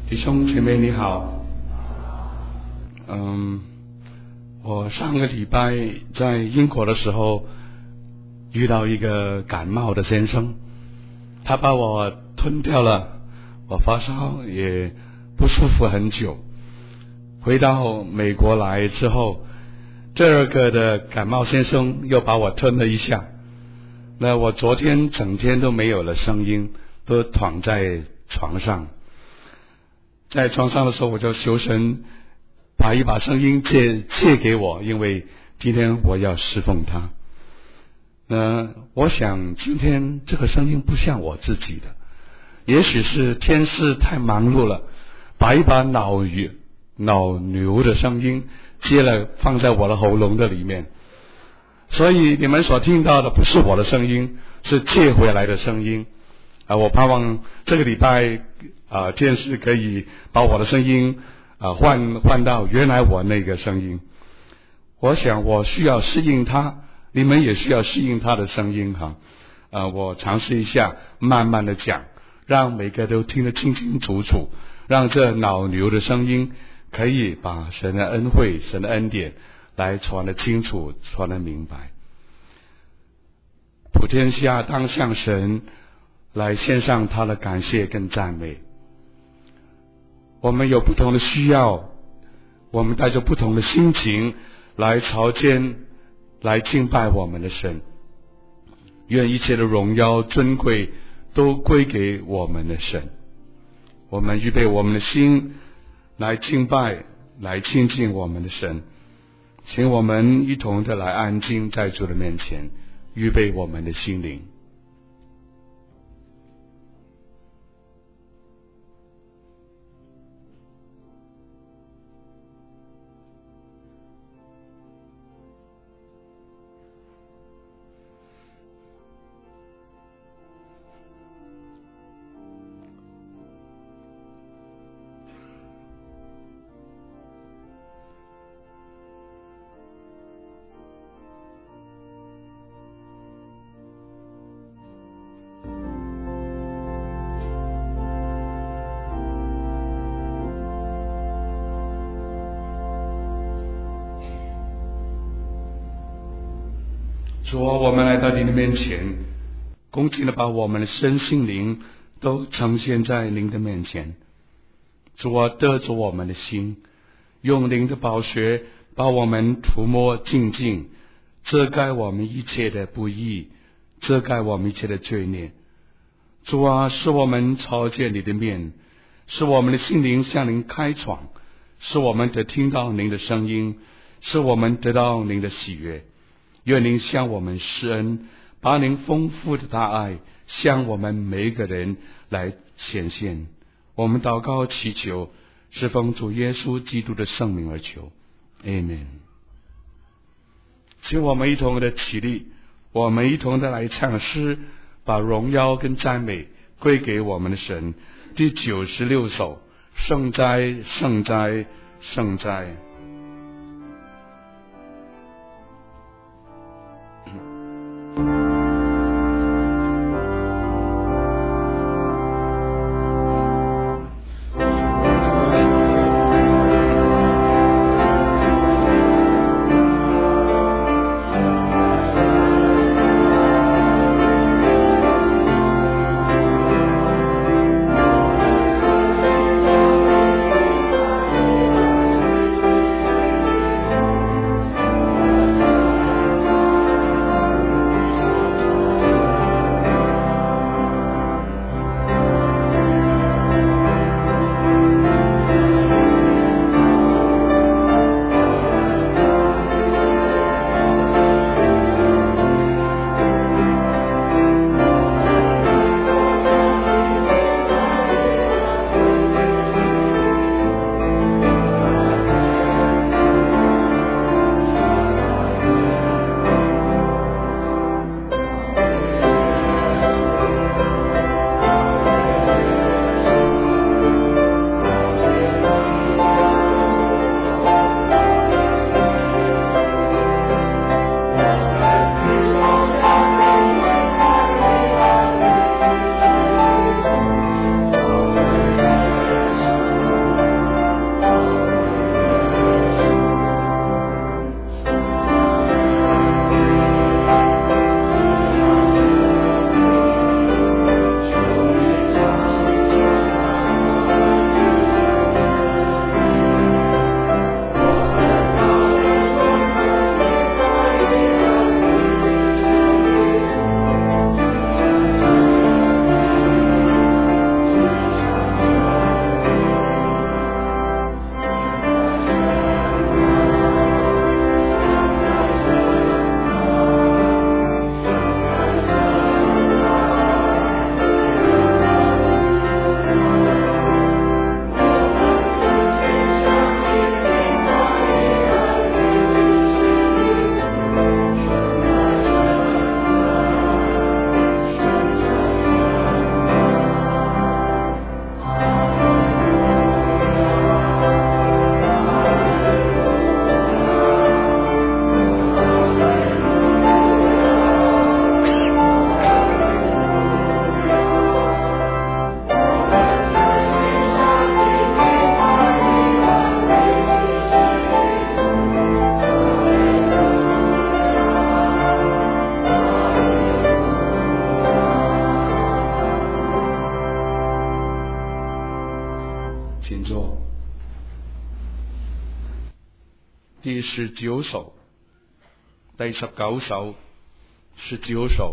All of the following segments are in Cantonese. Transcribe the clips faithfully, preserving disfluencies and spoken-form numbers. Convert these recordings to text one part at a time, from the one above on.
弟兄姐妹你好，嗯，我上个礼拜在英国的时候遇到一个感冒的先生，他把我吞掉了，我发烧也不舒服很久。回到美国来之后，第二个的感冒先生又把我吞了一下，那我昨天整天都没有了声音，都躺在床上。在床上的时候，我就求神把一把声音借借给我，因为今天我要侍奉他。那我想今天这个声音不像我自己的，也许是天师太忙碌了，把一把老鱼老牛的声音接了放在我的喉咙的里面，所以你们所听到的不是我的声音，是借回来的声音啊！我盼望这个礼拜啊，电视可以把我的声音啊换换到原来我那个声音。我想我需要适应它，你们也需要适应它的声音哈。啊，我尝试一下，慢慢的讲，让每个都听得清清楚楚，让这老牛的声音可以把神的恩惠、神的恩典来传得清楚，传得明白。普天下当向神来献上他的感谢跟赞美。我们有不同的需要，我们带着不同的心情来朝见，来敬拜我们的神。愿一切的荣耀尊贵都归给我们的神。我们预备我们的心来敬拜，来亲近我们的神。请我们一同的来安静在主的面前，预备我们的心灵。主啊，我们来到您的面前，恭敬的把我们的身心灵都呈现在您的面前。主啊，得着我们的心，用您的宝血把我们涂抹净净，遮盖我们一切的不义，遮盖我们一切的罪孽。主啊，使我们朝见你的面，使我们的心灵向您开闯，使我们得听到您的声音，使我们得到您的喜悦。愿您向我们施恩，把您丰富的大爱向我们每一个人来显现。我们祷告祈求，是奉主耶稣基督的圣名而求， Amen。 请我们一同的起立，我们一同的来唱诗，把荣耀跟赞美归给我们的神。第九十六首，圣哉圣哉圣哉。 Thank 请坐。第十九首，第十九首，十九首。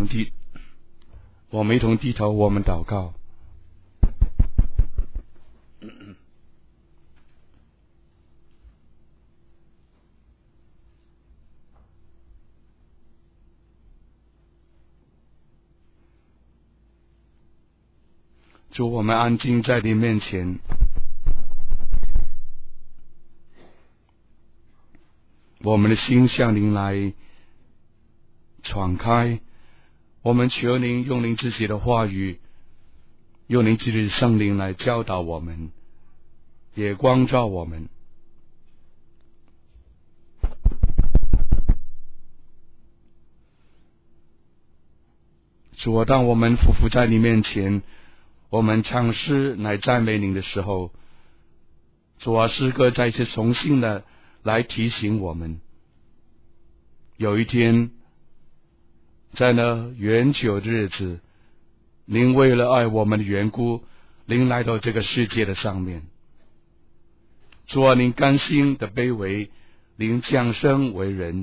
低，我们一同低头，我们祷告。主，我们安静在你面前，我们的心向您来敞开，我们求您用您自己的话语，用您自己的圣灵来教导我们，也光照我们。主啊，当我们匍匐在你面前，我们唱诗来赞美您的时候，主啊，诗歌再次重新的来提醒我们，有一天在那远久的日子，您为了爱我们的缘故，您来到这个世界的上面。主啊，您甘心的卑微，您降生为人，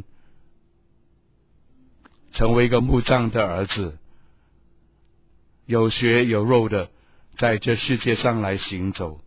成为一个木匠的儿子，有血有肉的在这世界上来行走。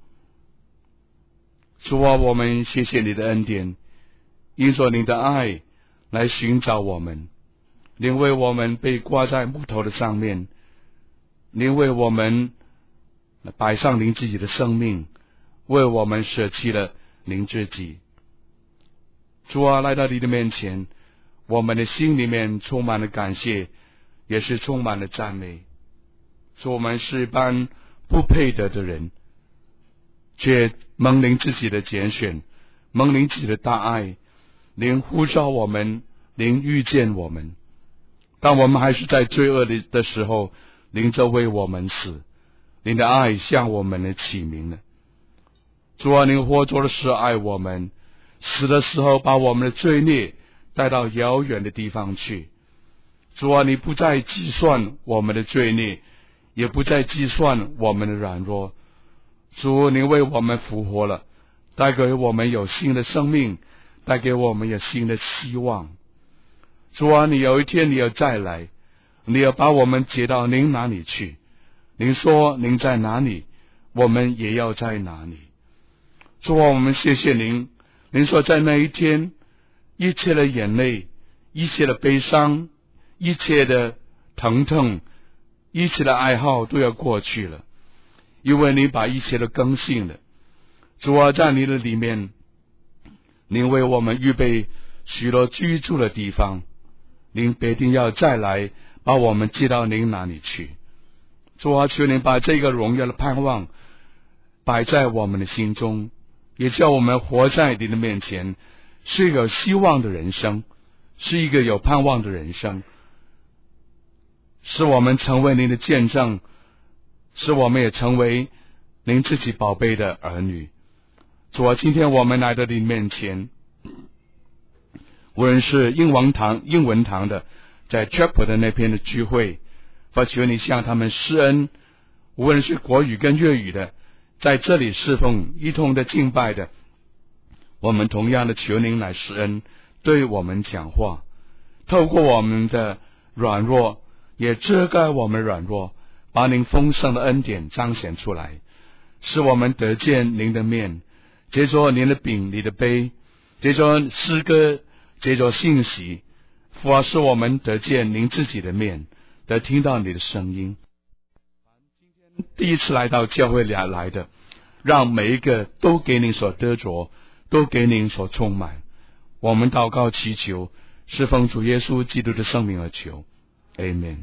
主啊，我们谢谢你的恩典，因着您的爱来寻找我们，您为我们被挂在木头的上面，您为我们摆上您自己的生命，为我们舍弃了您自己。主啊，来到你的面前，我们的心里面充满了感谢，也是充满了赞美。主，我们是一般不配得的人，却蒙您自己的拣选，蒙您自己的大爱，您呼召我们，您遇见我们。当我们还是在罪恶里的时候，您就为我们死，您的爱向我们的启明了。主啊，您活着的时候爱我们，死的时候把我们的罪孽带到遥远的地方去。主啊，你不再计算我们的罪孽，也不再计算我们的软弱。主，您为我们复活了，带给我们有新的生命，带给我们有新的希望。主啊，你有一天你要再来，你要把我们接到您哪里去。您说您在哪里，我们也要在哪里。主啊，我们谢谢您，您说在那一天，一切的眼泪，一切的悲伤，一切的疼痛，一切的爱好都要过去了，因为你把一切都更新了。主啊，在你的里面，您为我们预备许多居住的地方，您必定要再来把我们接到您哪里去。主啊，求您把这个荣耀的盼望摆在我们的心中，也叫我们活在你的面前，是一个有希望的人生，是一个有盼望的人生，使我们成为您的见证，使我们也成为您自己宝贝的儿女。主啊，今天我们来到你面前，无论是英文堂英文堂的在 Chapel 的那边的聚会，我求你向他们施恩，无论是国语跟粤语的在这里侍奉一同的敬拜的，我们同样的求您来施恩，对我们讲话，透过我们的软弱也遮盖我们软弱，把您丰盛的恩典彰显出来，使我们得见您的面，借着您的饼你的杯，借着诗歌，借着信息，父啊，使我们得见您自己的面，得听到你的声音。第一次来到教会里来的，让每一个都给您所得着，都给您所充满。我们祷告祈求，是奉主耶稣基督的圣名而求 Amen。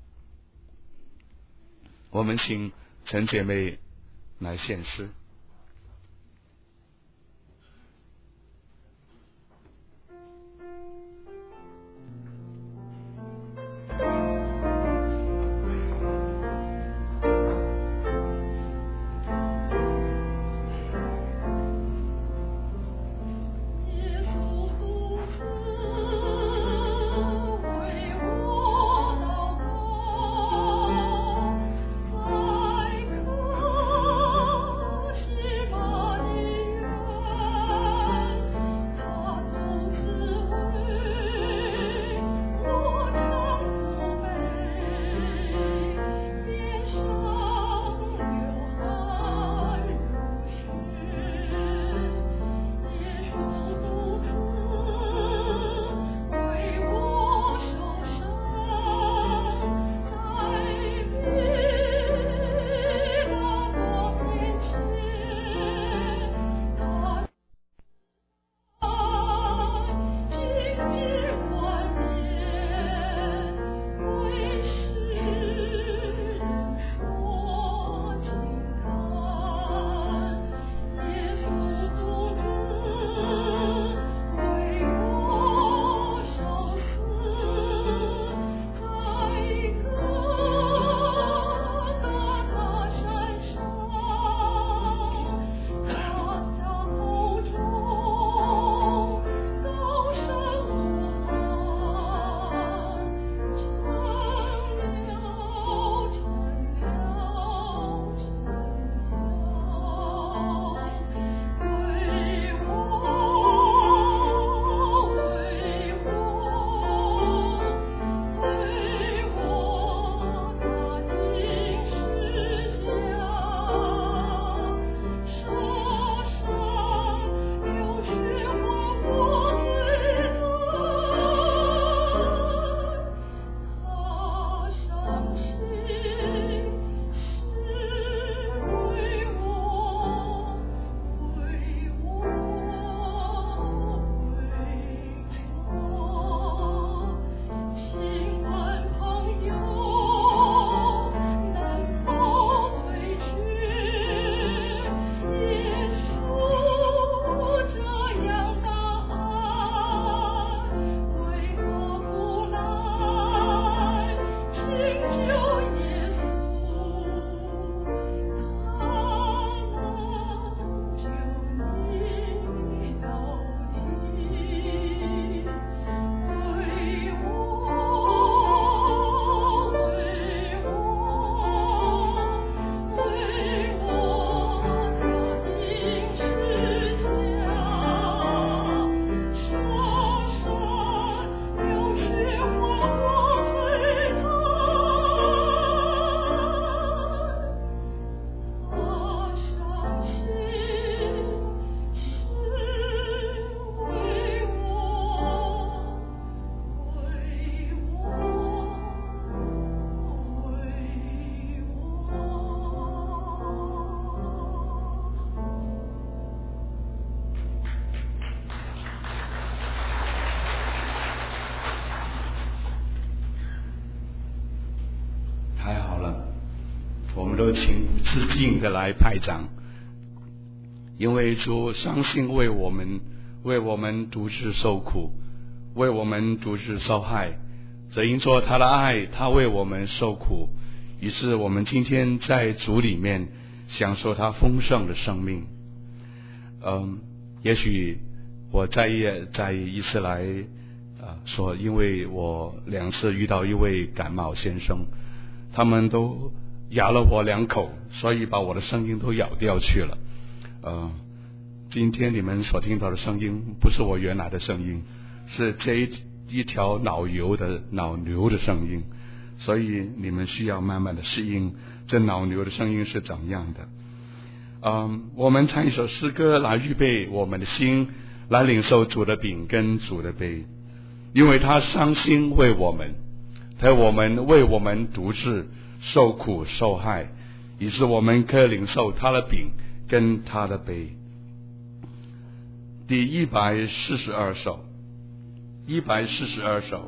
我们请陈姐妹来献诗。 在们都请致敬的来拍掌。因为主伤心为我们为我们独自受苦，为我们独自受害，这因着他的爱，他为我们受苦，于是我们今天在主里面享受他丰盛的生命。嗯，也许我再也再一次来啊说，因为我两次遇到一位感冒先生，他们都咬了我两口，所以把我的声音都咬掉去了。呃，今天你们所听到的声音不是我原来的声音，是这一一条脑牛的脑牛的声音，所以你们需要慢慢的适应这脑牛的声音是怎样的。嗯，我们唱一首诗歌来预备我们的心，来领受主的饼跟主的杯，因为他伤心为我们，他我们为我们独自受苦受害，以致我们可以领受他的饼跟他的杯。第一百四十二首，一百四十二首。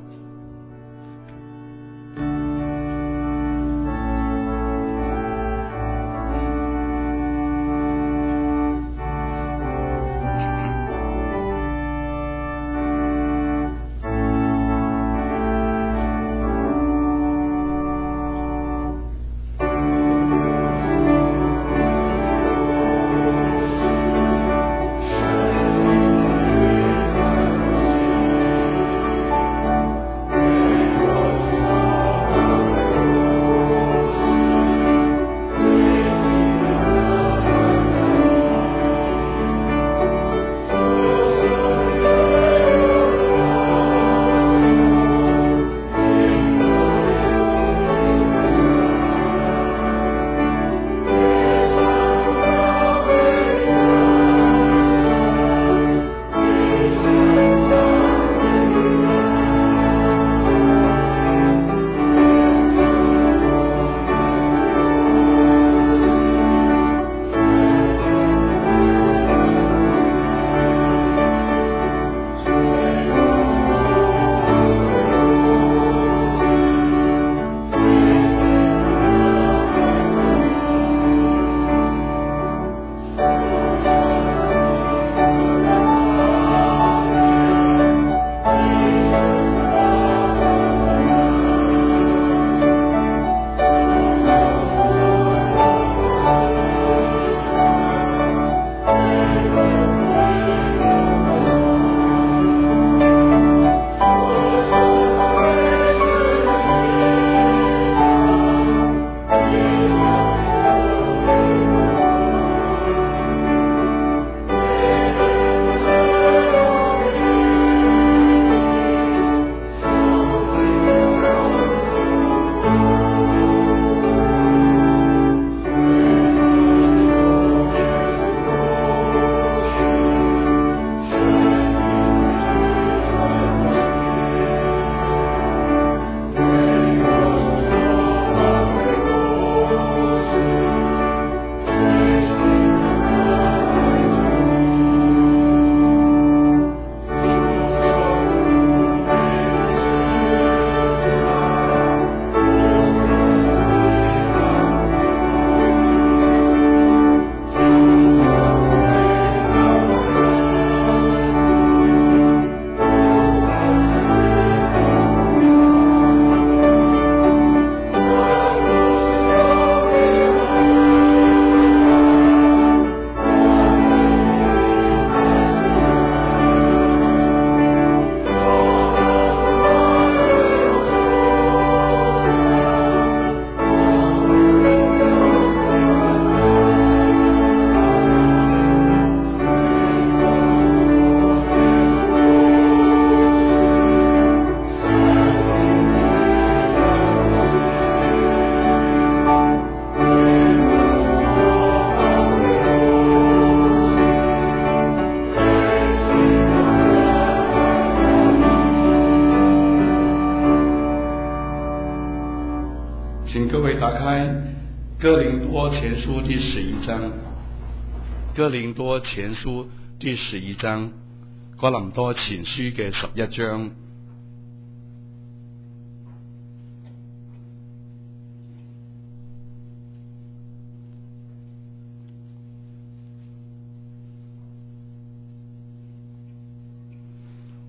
打开哥林多前书第十一章，哥林多前書第十二章，哥林多前書嘅十一章。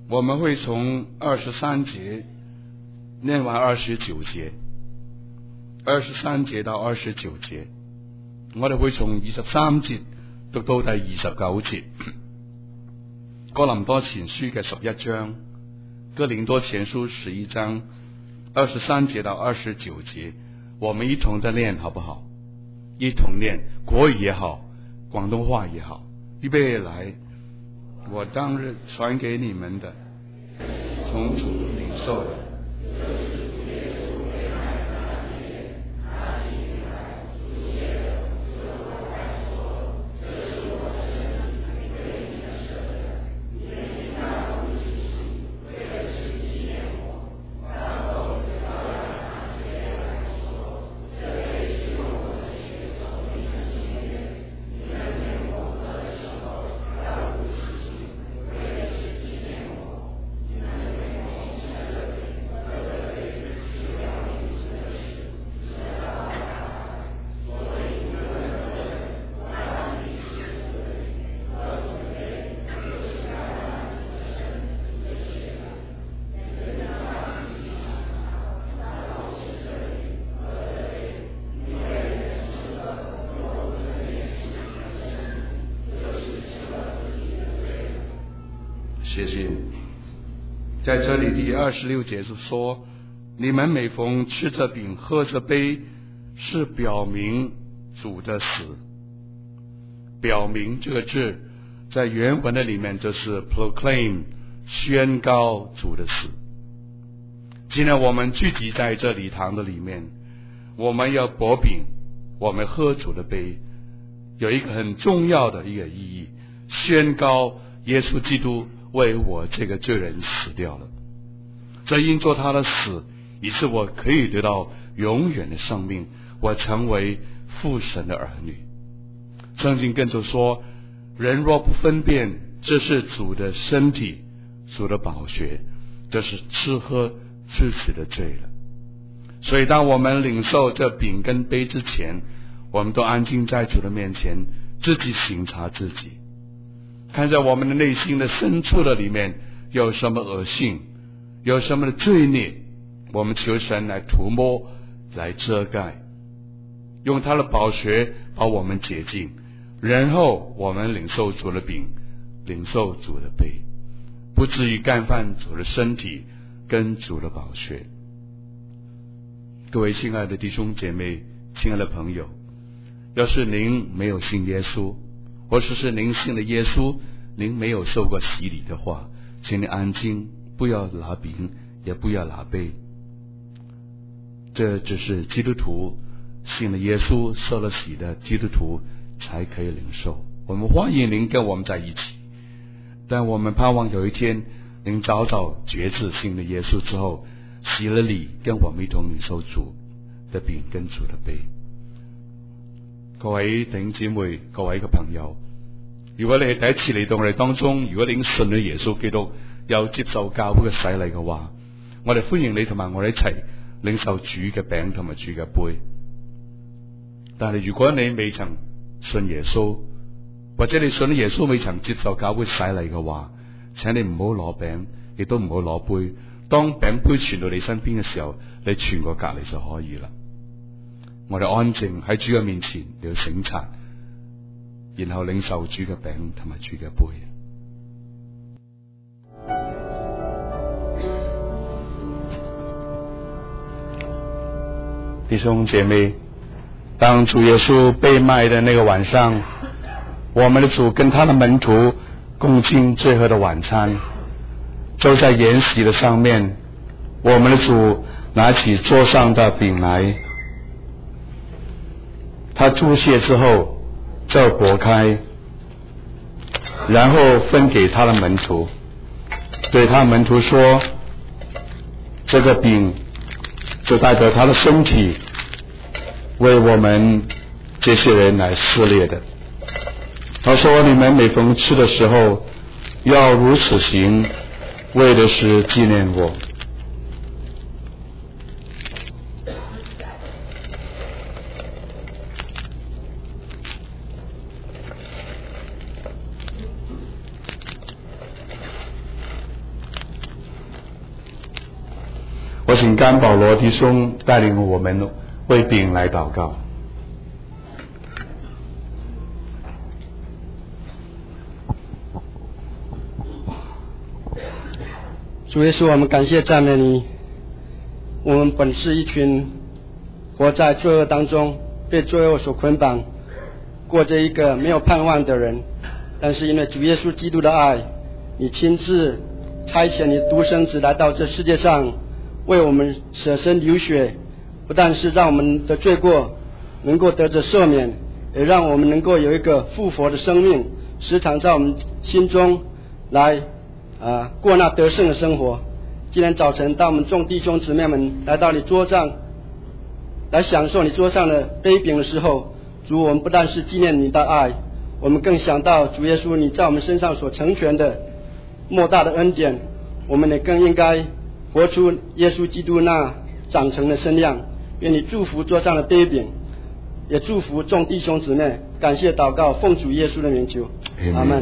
我们会从二十三节念完二十九节，二十三節到二十九節，我哋會從二十三節讀到第二十九節。哥林多前書嘅十一章，哥林多前書十一章二十三節到二十九節，我們一同的念好不好？一同念，國語也好，廣東話也好。預備來，我當日傳給你們的，從主領受的。谢谢。在这里第二十六节是说，你们每逢吃着饼喝着杯，是表明主的死。表明这个字在原文的里面就是 proclaim， 宣告主的死。今天我们聚集在这礼堂的里面，我们要擘饼，我们喝主的杯，有一个很重要的一个意义，宣告耶稣基督为我这个罪人死掉了，这因做他的死，以致我可以得到永远的生命，我成为父神的儿女。圣经更就说，人若不分辨这是主的身体，主的宝血，这是吃喝致死的罪了。所以当我们领受这饼跟杯之前，我们都安静在主的面前，自己省察自己，看在我们的内心的深处的里面有什么恶性，有什么的罪孽，我们求神来涂抹，来遮盖，用他的宝血把我们洁净，然后我们领受主的饼，领受主的杯，不至于干犯主的身体跟主的宝血。各位亲爱的弟兄姐妹，亲爱的朋友，要是您没有信耶稣，或者是您信了耶稣，您没有受过洗礼的话，请您安静，不要拿饼，也不要拿杯。这只是基督徒信了耶稣受了洗的基督徒才可以领受。我们欢迎您跟我们在一起，但我们盼望有一天您早早决志信了耶稣之后，洗了礼，跟我们一同领受主的饼跟主的杯。各位弟兄姊妹，各位嘅朋友，如果你係第一次嚟到我哋當中，如果你已經信咗耶穌基督，有接受教會嘅洗禮嘅話，我哋歡迎你同埋我哋一齊領受主嘅餅同埋主嘅杯。但係如果你未曾信耶穌，或者你信咗耶穌未曾接受教會洗禮嘅話，請你唔好攞餅，亦都唔好攞杯。當餅杯傳到你身邊嘅時候，你傳過隔離就可以啦。我哋安靜喺主嘅面前，你要省察，然後領受主嘅餅同埋主嘅杯。弟兄姐妹，當主耶穌被賣的那個晚上，我們的主跟他的門徒共進最後的晚餐，坐在筵席的上面，我們的主拿起桌上的餅來，他祝謝之後就擘開，然後分給他的門徒，對他門徒說，這個餅就代表他的身體，為我們這些人來撕裂的。他說，你們每逢吃的時候要如此行，為的是紀念我。 请甘保罗弟兄带领我们为饼来祷告。 主耶稣，我们感谢赞美你。我们本是一群活在罪恶当中，被罪恶所捆绑，过着一个没有盼望的人。但是因为主耶稣基督的爱，你亲自差遣你独生子来到这世界上，为我们舍身流血，不但是让我们的罪过能够得着赦免，也让我们能够有一个复活的生命，时常在我们心中来啊，过那得胜的生活。今天早晨，当我们众弟兄姊妹们来到你桌上，来享受你桌上的杯饼的时候，主，我们不但是纪念你的爱，我们更想到主耶稣你在我们身上所成全的莫大的恩典，我们也更应该活出耶稣基督那长成的身量。愿你祝福桌上的杯饼，也祝福众弟兄姊妹。感谢祷告，奉主耶稣的名求，阿们。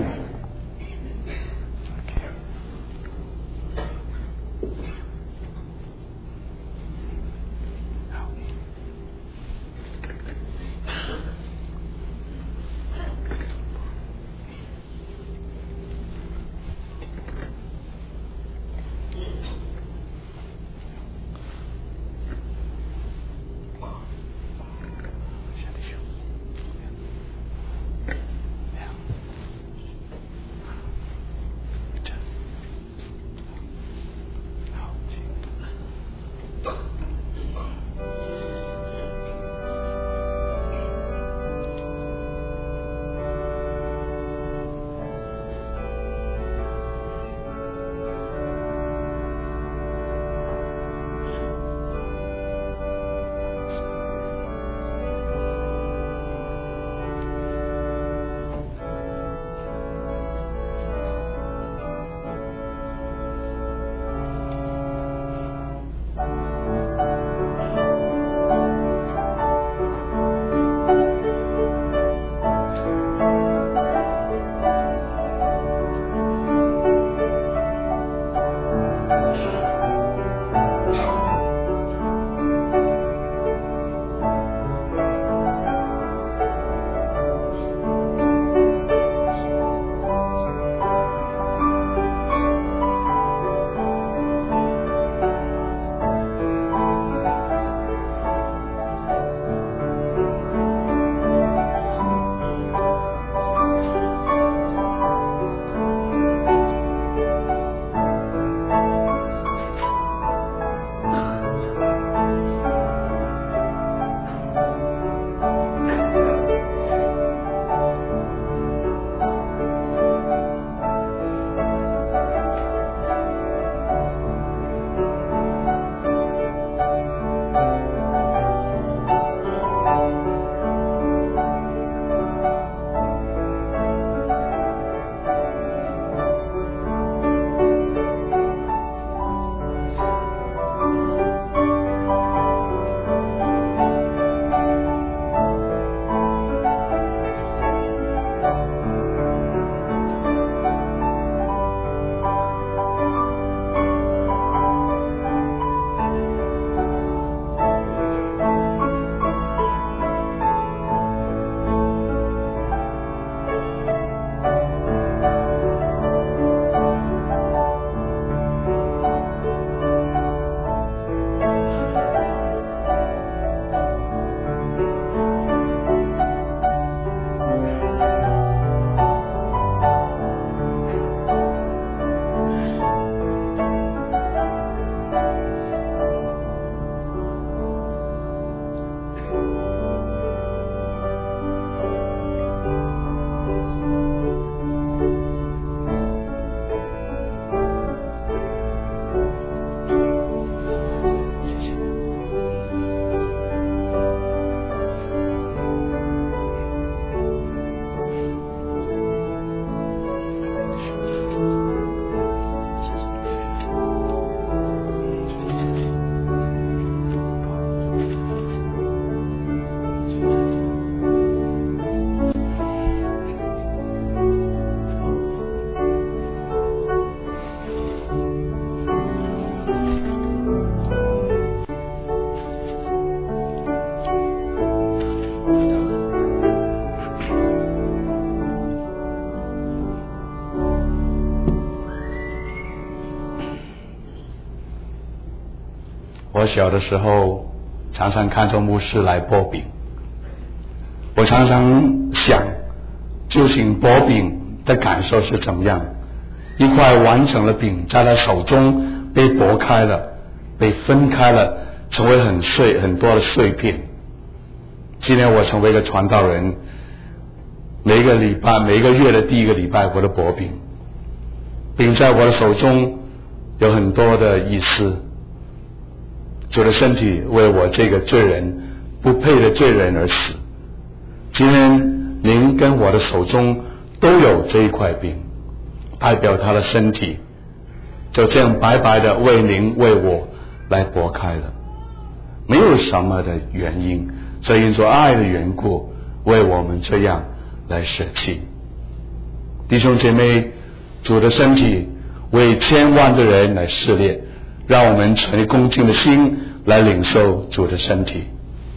我小的时候常常看着牧师来剥饼，我常常想究竟剥饼的感受是怎么样，一块完整的饼在他手中被剥开了，被分开了，成为很碎很多的碎片。今年我成为一个传道人，每一个礼拜每一个月的第一个礼拜我都剥饼，饼在我的手中有很多的意思。主的身体为我这个罪人不配的罪人而死，今天您跟我的手中都有这一块饼，代表他的身体就这样白白的为您为我来剥开了，没有什么的原因，这因着爱的缘故为我们这样来舍弃。弟兄姐妹，主的身体为千万的人来试炼，让我们存恭敬的心来领受主的身体。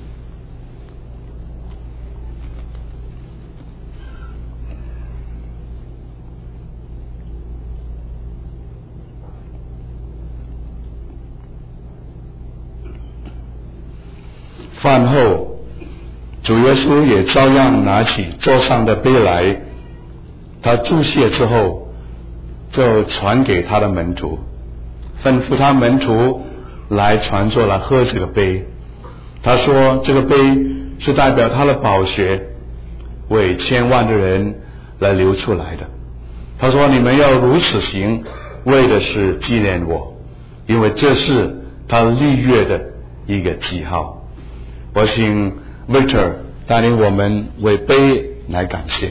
饭后，主耶稣也照样拿起桌上的杯来，他祝谢之后就传给他的门徒，吩咐他门徒来传着来喝这个杯。他说这个杯是代表他的宝血为千万的人来流出来的。他说你们要如此行，为的是纪念我，因为这是他立约的一个记号。我请 Victor 带领我们为杯来感谢。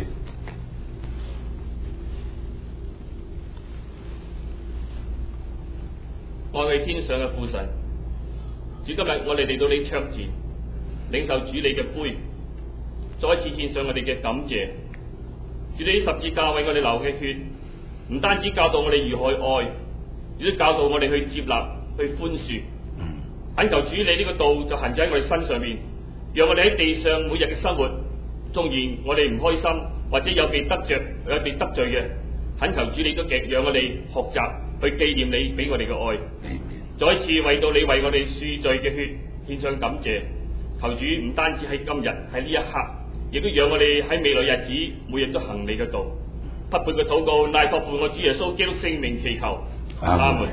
愛去天上嘅父神，主今日我哋嚟到你桌前，領受主你嘅杯，再一次獻上我哋嘅感謝。主你十字架為我哋流嘅血，唔單止教導我哋如何愛，亦都教導我哋去接納、去寬恕。懇求主你呢個道就行喺我哋身上面，讓我哋喺地上每日嘅生活，縱然我哋唔開心或者有被得着、有被得罪嘅，懇求主你都極讓我哋學習去紀念你俾我哋嘅愛。再一次為到你為我哋贖罪嘅血獻上感謝，求主唔單止喺今日喺呢一刻，亦都讓我哋喺未來日子每日都行你嘅道。不配嘅禱告，乃託付我主耶穌基督聖名祈求，阿門。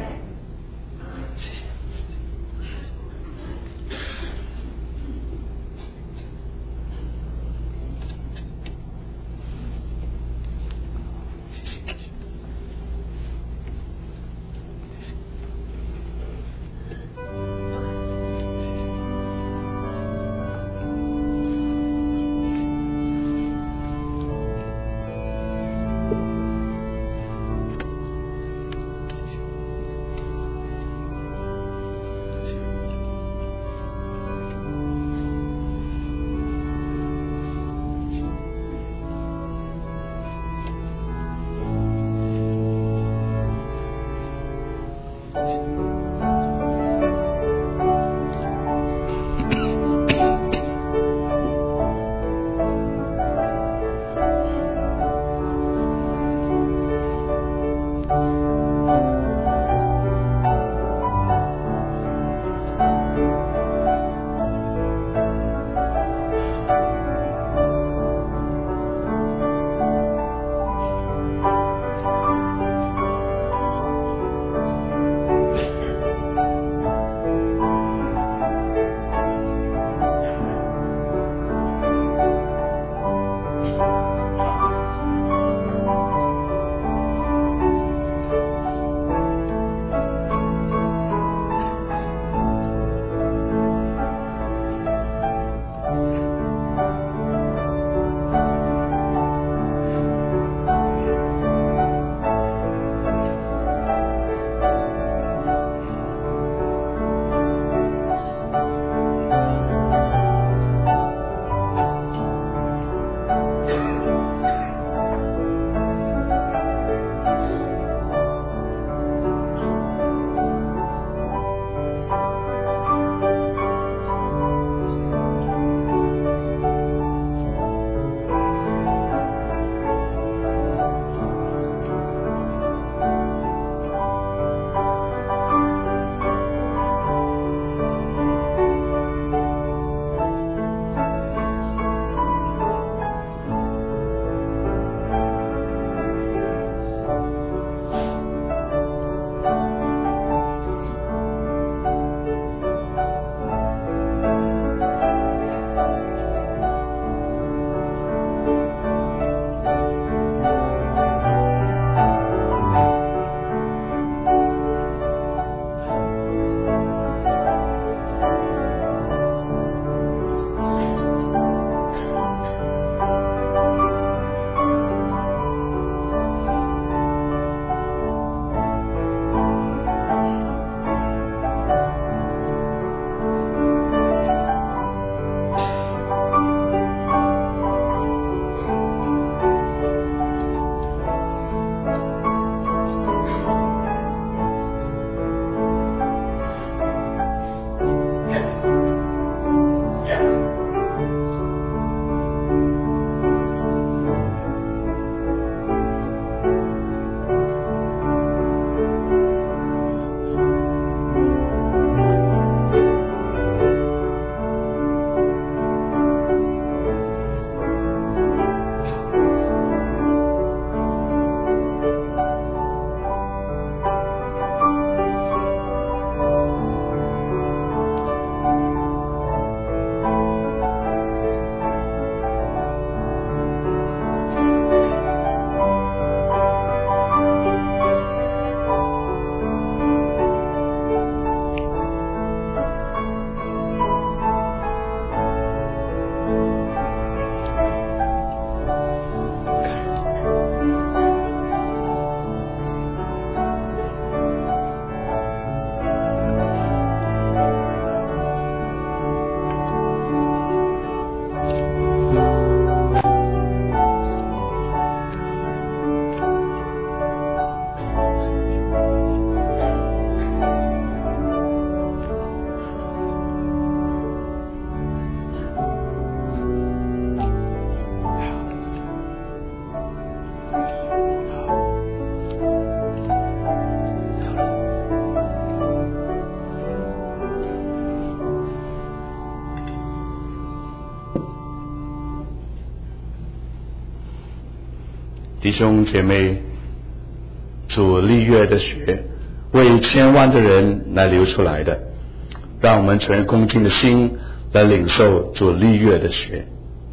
弟兄姐妹，主立约的血为千万的人来流出来的，让我们存恭敬的心来领受主立约的血。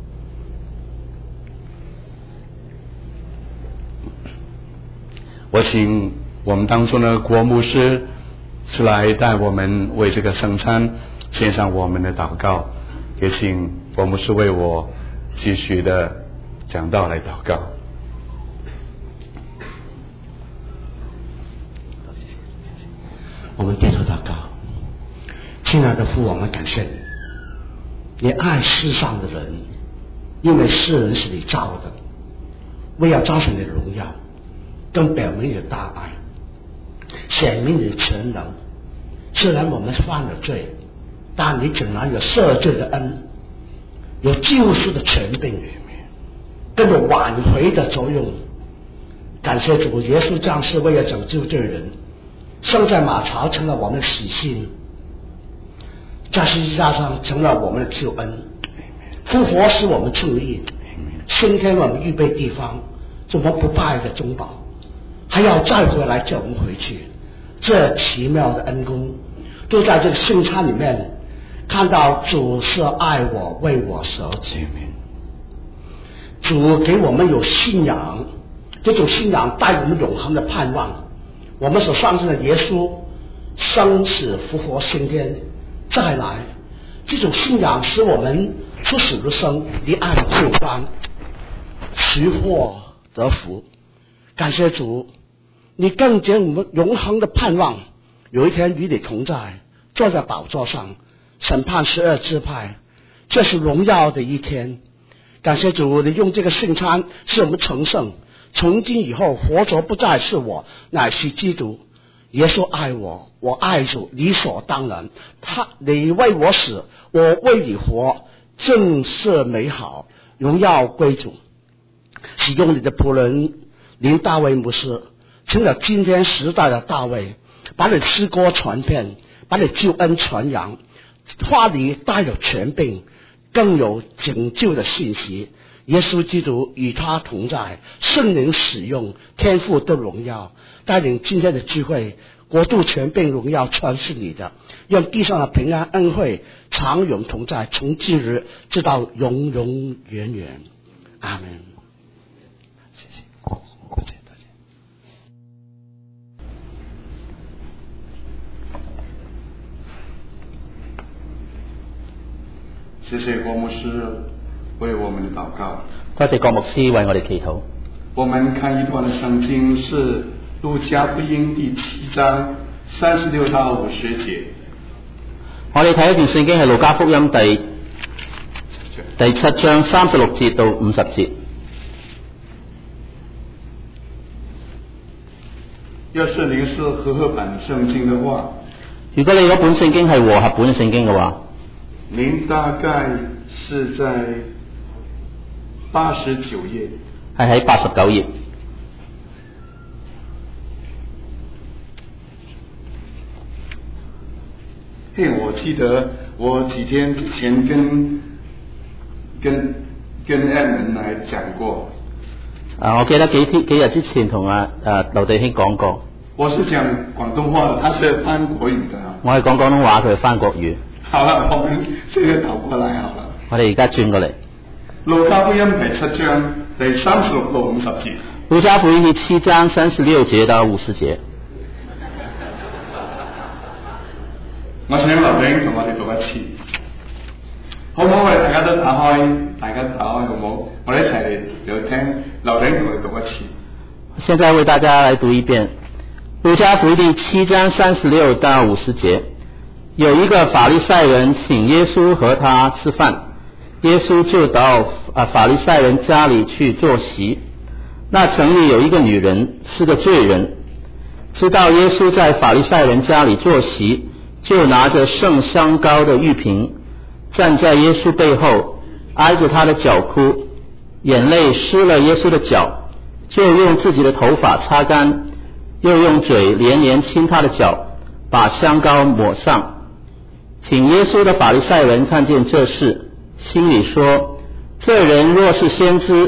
我请我们当中的国牧师出来带我们为这个圣餐献上我们的祷告，也请国牧师为我继续的讲道来祷告。 我们低头祷告。亲爱的父，我们感谢你，你爱世上的人，因为世人是你造的，为要彰显你的荣耀，更表明你的大爱，显明你的全能。虽然我们犯了罪，但你竟然有赦罪的恩，有救赎的权柄，更有挽回的作用。感谢主，耶稣降世为了拯救罪人，生在马槽成了我们的喜信，在十字架上成了我们的救恩，复活使我们称义，升天我们预备地方，做我们不败的中保，还要再回来叫我们回去。这奇妙的恩公都在这个圣餐里面看到，主是爱我，为我舍己。主给我们有信仰，这种信仰带我们永恒的盼望。我们所相信的耶稣生死复活升天再来，这种信仰使我们出死入生，离爱就光，取祸得福。感谢主，你更给我们永恒的盼望，有一天与你同在，坐在宝座上审判十二支派，这是荣耀的一天。感谢主，你用这个圣餐使我们成圣，从今以后活着不再是我，乃是基督。耶稣爱我，我爱主，理所当然。他你为我死，我为你活，正是美好。荣耀归主。使用你的仆人林大卫牧师，成了今天时代的大卫，把你诗歌传遍，把你救恩传扬，话里带有权柄，更有拯救的信息。耶稣基督与他同在，圣灵使用，天父的荣耀带领今天的聚会，国度权柄荣耀全是你的，愿地上的平安恩惠常永同在，从今日直到永永远远。阿门。 谢谢，多谢大家。谢谢郭牧师为我们的祷告。 多謝郭牧師為我哋祈禱。 我們看一段的聖經是路加福音第七章三十六到五十節。 我哋睇一段聖經係路加福音第第七章三十六節到五十節。 要是您是和合本聖經的話， 如果你嗰本聖經係和合本聖經嘅話， 您大概是在八十九頁， 係喺八十九頁。 嘿，我記得我幾天之前跟跟跟 Edmund 來講過。 啊，我記得幾天幾日之前同阿啊劉弟兄講過。 我是講廣東話的，他是翻國語的。 我係講廣東話，佢係翻國語。 好了，我們這個倒過來好了。 我哋而家轉過嚟。 路加福音第七章第三十六到五十節。 路加福音第七章三十六節到五十節。 我請劉鼎同我哋讀一次，好唔好？我哋大家都打開，大家打開好唔好？我哋一齊嚟嚟聽劉鼎同我哋讀一次。 現在為大家來讀一遍路加福音第七章三十六到五十節。有一個法利賽人請耶穌和他吃飯，耶穌就到啊法利賽人家裡去坐席。那城裡有一個女人是個罪人，知道耶穌在法利賽人家裡坐席，就拿着盛香膏的玉瓶，站在耶穌背後，挨着他的腳哭，眼淚濕了耶穌的腳，就用自己的頭髮擦乾，又用嘴連連親他的腳，把香膏抹上。請耶穌的法利賽人看見這事，心裡說：這人若是先知，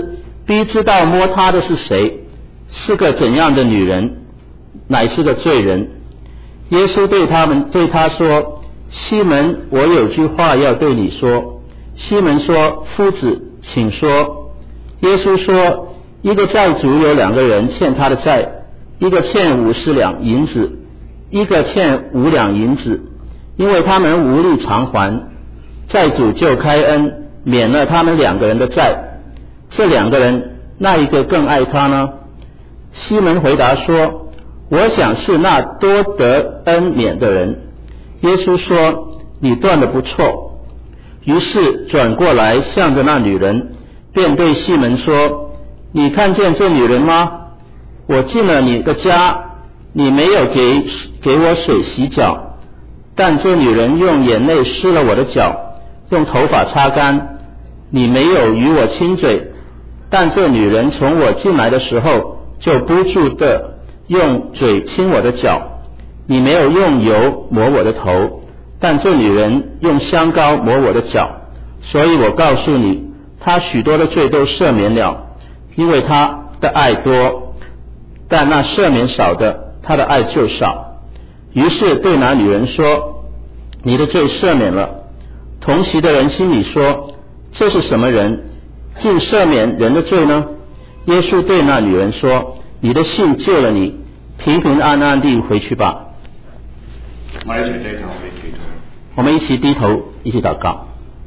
必知道摸他的是谁，是个怎样的女人，乃是个罪人。耶稣对他们对他说：西门，我有句话要对你说。西门说：夫子，请说。耶稣说：一个债主有两个人欠他的债，一个欠五十两银子，一个欠五两银子，因为他们无力偿还，债主就开恩，免了他们两个人的债。这两个人，那一个更爱他呢？西门回答说：我想是那多得恩免的人。耶稣说：你断得不错。于是转过来向着那女人，便对西门说：你看见这女人吗？我进了你的家，你没有给给我水洗脚，但这女人用眼泪湿了我的脚，用头发擦干。你没有与我亲嘴，但这女人从我进来的时候就不住地用嘴亲我的脚。你没有用油抹我的头，但这女人用香膏抹我的脚。所以我告诉你，她许多的罪都赦免了，因为她的爱多；但那赦免少的，她的爱就少。于是对那女人说：你的罪赦免了。同席的人心里说：这是什么人，竟赦免人的罪呢？耶稣对那女人说：你的信救了你，平平安安地回去吧。 我一起低頭去祈禱。 我们一起低头，一起祷告。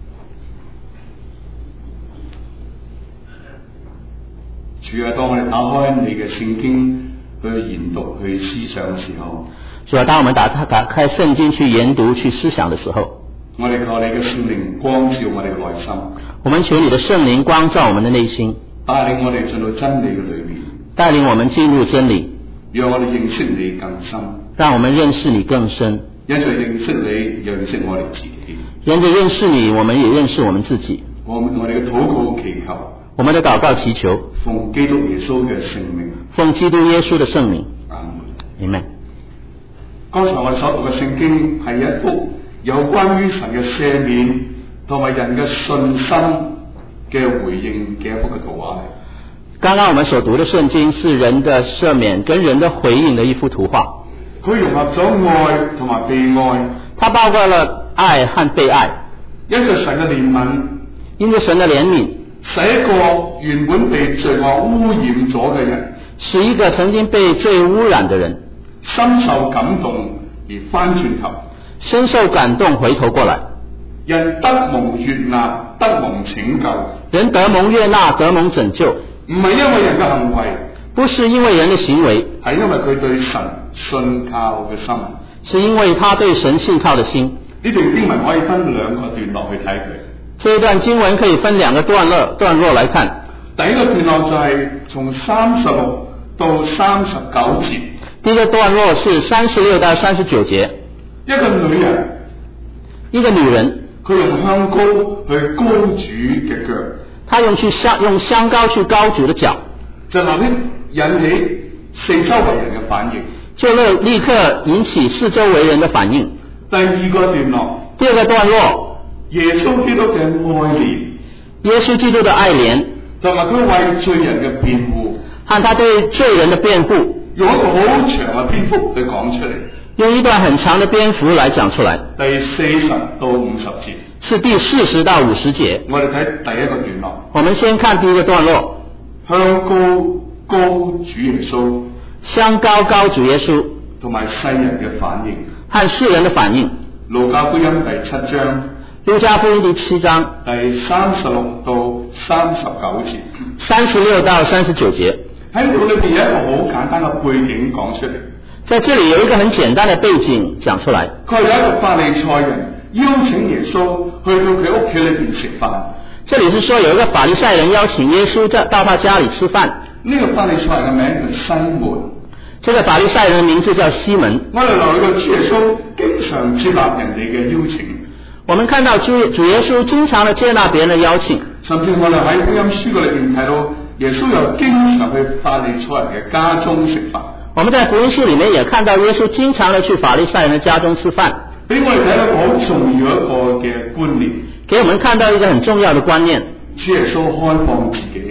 主啊，當我哋打開你嘅聖經去研讀、去思想嘅時候， 主啊，當我們打打開聖經去研讀、去思想的時候， 我哋求你嘅聖靈光照我哋嘅內心， 我們求你的聖靈光照我們的內心， 帶領我哋進到真理嘅裏面， 帶領我們進入真理， 讓我哋認識你更深， 讓我們認識你更深。 因着認識你，又認識我哋自己。 因着認識你，我們也認識我們自己。 我們我哋嘅禱告祈求， 我們的禱告祈求， 奉基督耶穌嘅聖名， 奉基督耶穌的聖名。 阿門。 阿門。 剛才我哋所讀嘅聖經係一幅有關於神嘅赦免同埋人嘅信心嘅回應嘅一幅嘅圖畫嚟。 剛剛我們所讀的聖經是人的赦免跟人的回應的一幅圖畫。 佢融合咗愛同埋被愛， 它包括了愛和被愛。 因着神嘅憐憫， 因着神的憐憫， 使一個原本被罪惡污染咗嘅人， 使一個曾經被罪污染的人， 深受感動而翻轉頭， 深受感動回頭過來， 人得蒙悅納，得蒙拯救， 人得蒙悅納，得蒙拯救， 唔係因為人嘅行為， 不是因為人的行為， 係因為佢對神信靠嘅心， 是因為他對神信靠的心。 呢段經文可以分兩個段落去睇佢。 這一段經文可以分兩個段落段落來看。 第一個段落就係從三十六到三十九節。 第一個段落是三十六到三十九節。 一個女人， 一個女人， 佢用香膏去膏主嘅腳， 她用去香用香膏去膏主的腳， 就立即引起四周圍人嘅反應。 就立刻引起四周圍人的反應。 第二個段落， 第二個段落， 耶穌基督嘅愛憐， 耶穌基督的愛憐， 同埋佢為罪人嘅辯護， 和他對罪人的辯護， 用一個好長嘅篇幅去講出嚟。 用一段很長的篇幅來講出來。 第四十到五十節， 是第四十到五十節。 我哋睇第一個段落。 我們先看第一個段落， 香膏膏主耶穌， 香膏膏主耶穌， 同埋世人嘅反應， 和世人的反應。 路加福音第七章， 路加福音第七章第三十六到三十九節， 三十六到三十九節。 喺度裏邊有一個好簡單嘅背景講出嚟。 在這裡有一個很簡單的背景講出來。 佢係有一個法利賽人邀請耶穌去到佢屋企裏邊食飯。 這裡是說有一個法利賽人邀請耶穌到他家裡吃飯。 呢個法利賽人嘅名叫西門。 這個法利賽人嘅名字叫西門。 我哋留意到主耶穌經常接納人哋嘅邀請。 我們看到主主耶穌經常地接納別人的邀請。 甚至我哋喺福音書嘅裏邊睇到，耶穌又經常去法利賽人嘅家中食飯。 我們在福音書裡面也看到耶穌經常地去法利賽人的家中吃飯， 俾我哋睇到一個好重要一個嘅觀念， 給我們看到一個很重要的觀念。 主耶穌開放自己，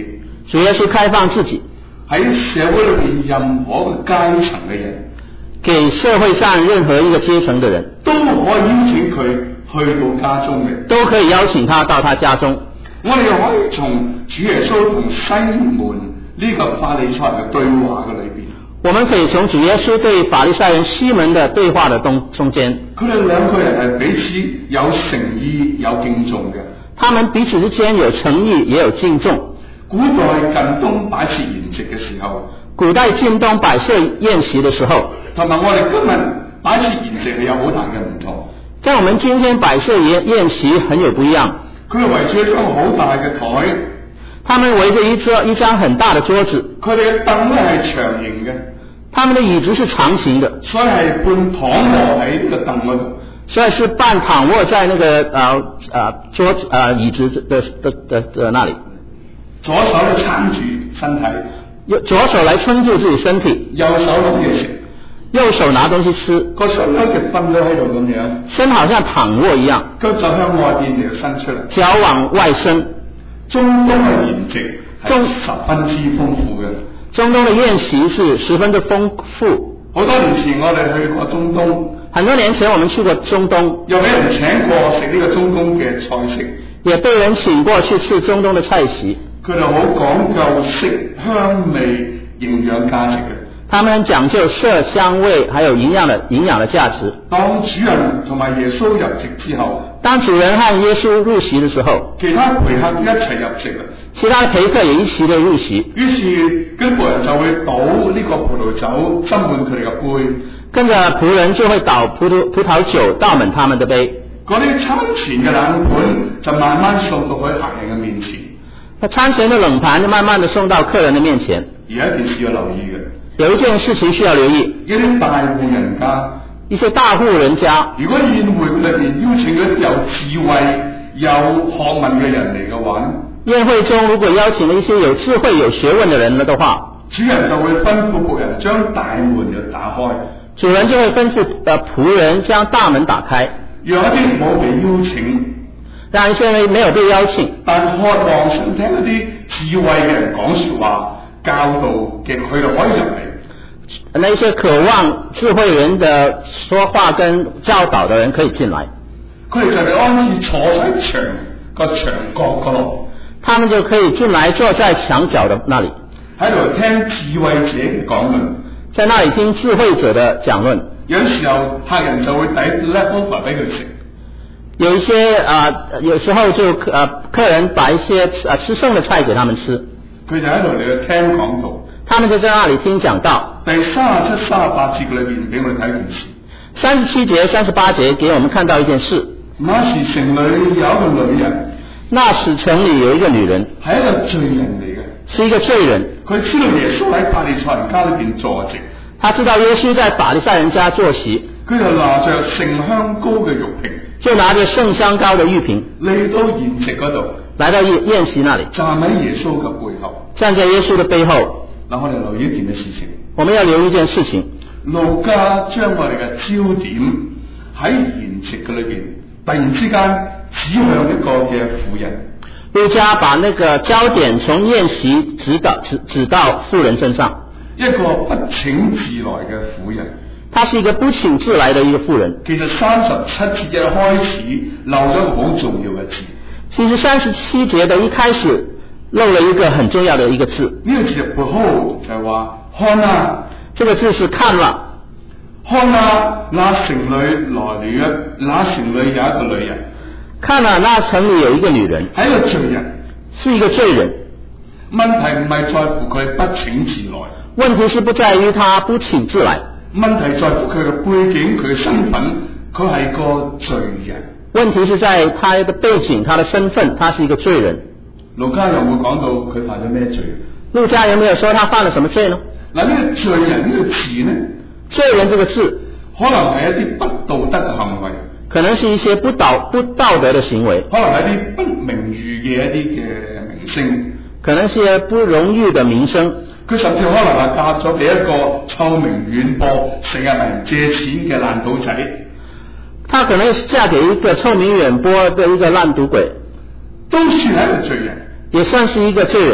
主耶穌開放自己， 喺社會裏邊任何個階層嘅人， 給社會上任何一個階層嘅人都可以邀請佢去到家中嘅， 都可以邀請他到他家中。 我哋又可以從主耶穌同西門呢個法利賽人嘅對話嘅裏邊， 我們可以從主耶穌對法利賽人西門的對話的中中間， 佢哋兩個人係彼此有誠意有敬重嘅。 他們彼此之間有誠意也有敬重。 古代近東擺設筵席嘅時候， 古代近東擺設宴席的時候， 同埋我哋今日擺設筵席係有好大嘅唔同。 在我們今天擺設宴宴席很有不一樣。 佢哋圍住一張好大嘅台， 他們圍着一張一張很大的桌子， 佢哋嘅凳咧係長形嘅， 他們的椅子是長形的， 所以係半躺臥喺呢個凳嗰度。 所以是半躺臥在那個呃呃桌呃椅子的的的的那裡， 左手咧撐住身體， 右左手來撐住自己身體， 右手攞嘢食， 右手拿東西吃， 個手一直瞓咗喺度咁樣， 身好像躺臥一樣， 腳就向外邊嚟伸出嚟， 腳往外伸。 中東嘅筵席係十分之豐富嘅。 中東的宴席是十分的豐富。 好多年前我哋去過中東， 很多年前我們去過中東， 又俾人請過食呢個中東嘅菜式， 也被人請過去吃中東的菜席。 佢哋好講究色香味營養價值嘅。 他們很講究色香味還有營養的營養的價值。 當主人同埋耶穌入席之後， 當主人和耶穌入席的時候， 其他陪客一齊入席啦。 其他的陪客也一起的入席。 於是跟僕人就會倒呢個葡萄酒斟滿佢哋嘅杯， 跟着僕人就會倒葡萄葡萄酒倒滿他們的杯。 嗰啲餐前嘅冷盤就慢慢送到去客人嘅面前。 那餐前的冷盤就慢慢的送到客人的面前。 而有一件事要留意嘅， 有一件事情需要留意， 一啲大戶人家， 一些大戶人家， 如果宴會裏邊邀請咗有智慧、有學問嘅人嚟嘅話， 宴會中如果邀請了一些有智慧、有學問的人了的話， 主人就會吩咐僕人將大門就打開， 主人就會吩咐呃僕人將大門打開， 讓一啲冇被邀請， 讓一些人沒有被邀請， 但渴望想聽一啲智慧嘅人講說話、教導嘅，佢哋可以入嚟。 那些渴望智慧人的說話跟教導的人可以進來， 佢哋就嚟安置坐喺牆個牆角嗰度， 他們就可以進來坐在牆角的那裡， 喺度聽智慧者嘅講論， 在那裡聽智慧者的講論。 有時候客人就會遞 leftover 俾佢食， 有一些啊、呃，有時候就呃客人把一些啊、呃、吃剩的菜給他們吃， 佢就喺度嚟去聽講道。 他們就在那裡聽講道。 第三十七、三十八節裏邊俾我哋睇件事。 三十七節、三十八節給我們看到一件事。 那時城裏有一個女人， 那時城裡有一個女人， 係一個罪人嚟嘅， 是一個罪人。 佢知道耶穌喺法利賽人家裏邊坐席， 他知道耶穌在法利賽人家坐席， 佢就拿着盛香膏嘅玉瓶， 就拿着盛香膏的玉瓶嚟到筵席嗰度， 來到宴宴席那裡， 站喺耶穌嘅背後， 站在耶穌的背後。 嗱，我哋留意一件嘅事情， 我們要留意一件事情。 路加將我哋嘅焦點喺筵席嘅裏邊，突然之間指向一個嘅婦人。 路加把那個焦點從宴席指導指指到婦人身上， 一個不請自來嘅婦人。 她是一個不請自來的一個婦人。 其實三十七節嘅開始漏咗一個好重要嘅字。 其實三十七節的一開始漏了一個很重要的一個字。 呢個字 behold 就係話看啊， 這個字是看了。 看啊，那城裏來了一，那城裏有一個女人。 看了，那城裏有一個女人， 係一個罪人， 是一個罪人。 問題唔係在乎佢不請自來， 問題是不在於他不請自來， 問題在乎佢嘅背景、佢嘅身份，佢係個罪人。 問題是在他的背景、他的身份，他是一個罪人。 路加有冇講到佢犯咗咩罪？ 路加有沒有說他犯了什麼罪呢？ 嗱，呢個罪人呢個字呢？ 罪人這個字， 可能係一啲不道德嘅行為， 可能是一些不道不道德的行為， 可能係一啲不名譽嘅一啲嘅名聲， 可能是一些不榮譽的名聲。 佢甚至可能係嫁咗俾一個臭名遠播、成日問人借錢嘅爛賭仔。 他可能是嫁給一個臭名遠播的一個爛賭鬼， 都算係一個罪人， 也算是一個罪人。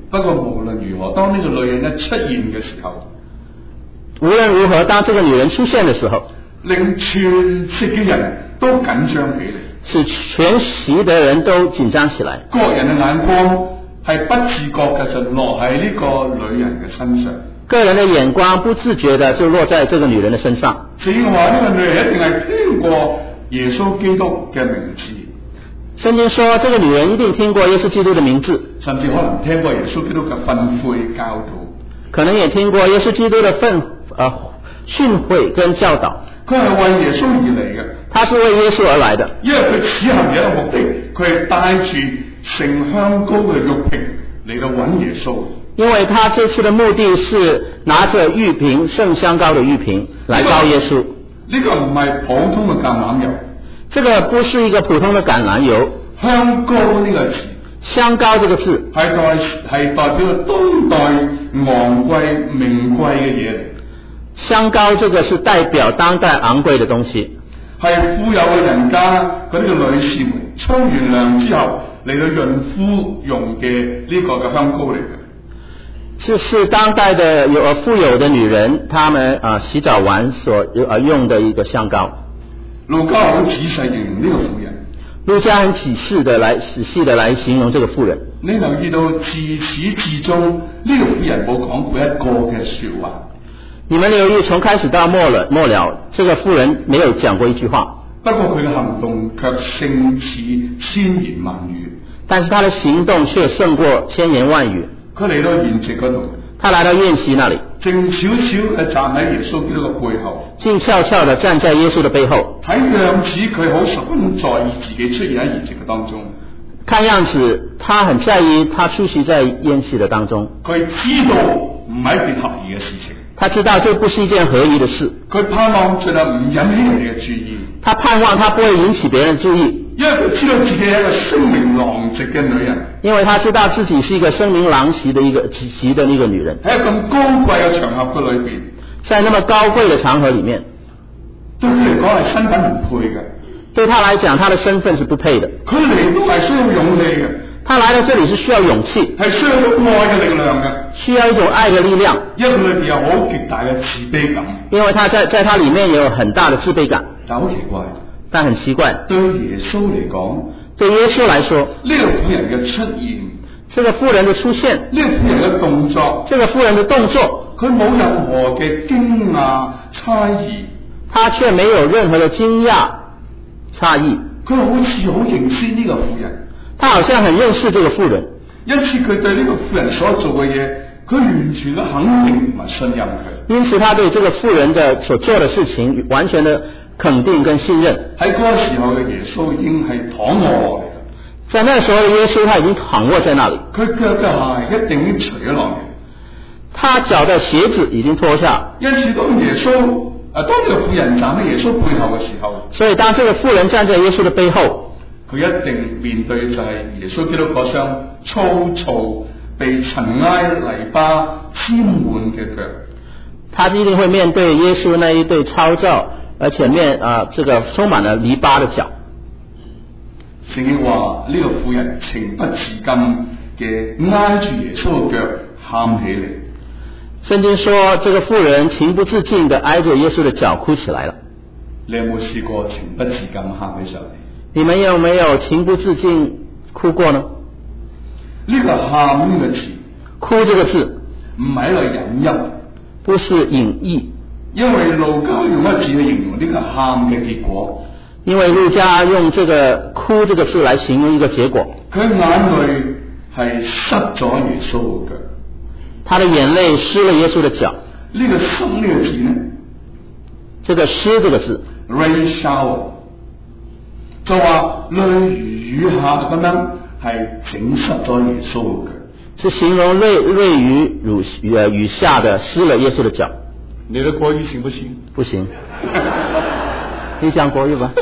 不過無論如何，當呢個女人一出現嘅時候， 無論如何，當這個女人出現的時候， 令全席嘅人都緊張起嚟， 使全席的人都緊張起來。 各人嘅眼光係不自覺嘅就落喺呢個女人嘅身上。 個人的眼光不自覺的就落在這個女人的身上。 聖經話呢個女人一定係聽過耶穌基督嘅名字。 聖經說，這個女人一定聽過耶穌基督的名字， 甚至可能聽過耶穌基督嘅訓誨教導， 可能也聽過耶穌基督的訓呃訓誨跟教導。 佢係為耶穌而嚟嘅， 他是為耶穌而來的， 因為佢此行嘅一個目的，佢係帶住盛香膏嘅玉瓶嚟到揾耶穌。 因為他這次的目的是拿着玉瓶盛香膏的玉瓶來告耶穌。 呢個唔係普通嘅橄欖油， 這個不是一個普通的橄欖油。 香膏呢個字， 香膏這個字係代係代表當代昂貴名貴嘅嘢嚟。 香膏這個是代表當代昂貴的東西， 係富有嘅人家嗰啲嘅女士們沖完涼之後嚟到潤膚用嘅呢個嘅香膏嚟嘅。 這是當代的有富有的女人，她們啊洗澡完所啊用的一個香膏。 路加好仔細形容呢個婦人， 路加很仔細的來仔細的來形容這個婦人。 你留意到自始至終呢、這個婦人冇講過一個嘅說話。 你們留意從開始到末了末了，這個婦人沒有講過一句話。 不過佢嘅行動卻勝似千言萬語。 但是他的行動卻勝過千言萬語。 佢嚟到筵席嗰度， 他來到宴席那裡， 靜悄悄嘅站喺耶穌基督嘅背後， 靜悄悄地站在耶穌的背後。 睇樣子佢好十分在意自己出現喺筵席嘅當中。 看樣子他很在意他出席在宴席的當中。 佢知道唔係一件合宜嘅事情。 他知道這不是一件合宜的事。 佢盼望盡量唔引起人哋嘅注意。 他盼望他不會引起別人注意。 因為佢知道自己係一個聲名狼藉嘅女人。 因為他知道自己是一個聲名狼藉的一個藉的那個女人。 喺咁高貴嘅場合嘅裏邊， 在那麼高貴的場合裡面， 對佢嚟講係身份唔配嘅。 對他來講，他的身份是不配的。 佢嚟都係需要勇氣嘅。 他來到這裡是需要勇氣， 係需要一種愛嘅力量嘅， 需要一種愛的力量。 因為佢裏邊有好極大嘅自卑感。 因為他在在他裡面也有很大的自卑感。 但好奇怪， 但很奇怪， 對耶穌嚟講， 對耶穌來說， 呢個婦人嘅出現， 這個婦人的出現， 呢個婦人嘅動作， 這個婦人的動作， 佢冇任何嘅驚訝猜疑， 他卻沒有任何的驚訝差異。 佢好似好認識呢個婦人， 他好像很認識這個婦人， 因此佢對呢個婦人所做嘅嘢，佢完全嘅肯定同埋信任佢。 因此他對這個婦人的所做的事情完全的肯定跟信任。 喺嗰個時候嘅耶穌已經係躺卧落嚟， 在那個時候的耶穌他已經躺卧在那裡， 佢腳嘅鞋一定已經除咗落嚟， 他腳的鞋子已經脫下。 因此當耶穌啊，當呢個婦人站喺耶穌背後嘅時候， 所以當這個婦人站在耶穌的背後， 佢一定面對就係耶穌基督嗰雙粗糙被塵埃泥巴沾滿嘅腳。 他一定會面對耶穌那一對糙糙而且面啊、呃，這個充滿了泥巴的腳。 聖經話呢、這個婦人情不自禁嘅挨住耶穌嘅腳喊起嚟。 聖經說，這個婦人情不自禁的挨着耶穌的腳哭起來了。 你有冇試過情不自禁喊起上嚟？ 你們有沒有情不自禁哭過呢？ 呢、這個喊呢個字， 哭這個字唔係一個隱喻， 不是隱喻， 因為路加用一字去形容呢個喊嘅結果。 因為路加用這個哭這個字來形容一個結果。 佢眼淚係濕咗耶穌嘅腳。 他的眼淚濕了耶穌的腳。 呢個濕呢個字呢？ 這個濕這個字 ，rain shower，就話淚如雨下咁樣係整濕咗耶穌嘅腳。 是形容淚淚雨如雨雨下的濕了耶穌的腳。 你的國語行不行？ 不行。你講國語吧。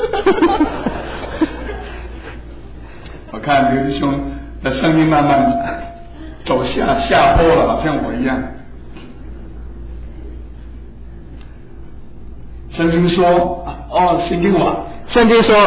我看劉弟兄的聲音慢慢走下下坡了，好像我一樣。聖經說，哦，聖經話， 聖經說，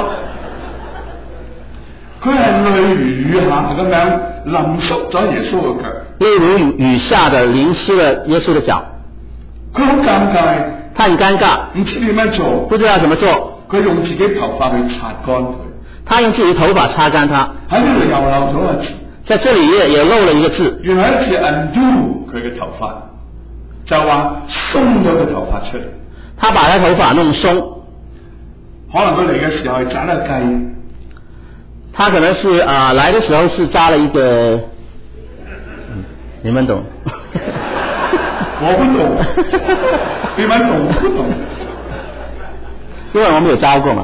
佢係淚如雨下咁樣淋濕咗耶穌嘅腳。 例如雨雨下的淋湿了耶稣的脚， 佢好尷尬， 他很尷尬， 唔知點樣做， 不知道怎麼做， 佢用自己頭髮去擦乾佢， 他用自己頭髮擦乾它， 喺呢度又漏咗個字， 在這裡也也漏了一個字， 原來一次 undo 佢嘅頭髮，就話鬆咗個頭髮出嚟， 他把他頭髮弄鬆， 可能佢嚟嘅時候係紮得計。 他可能是啊、呃、來的時候是扎了一個，嗯、你們懂？ 我不懂，你們懂不懂？ 因為我沒有扎過嘛。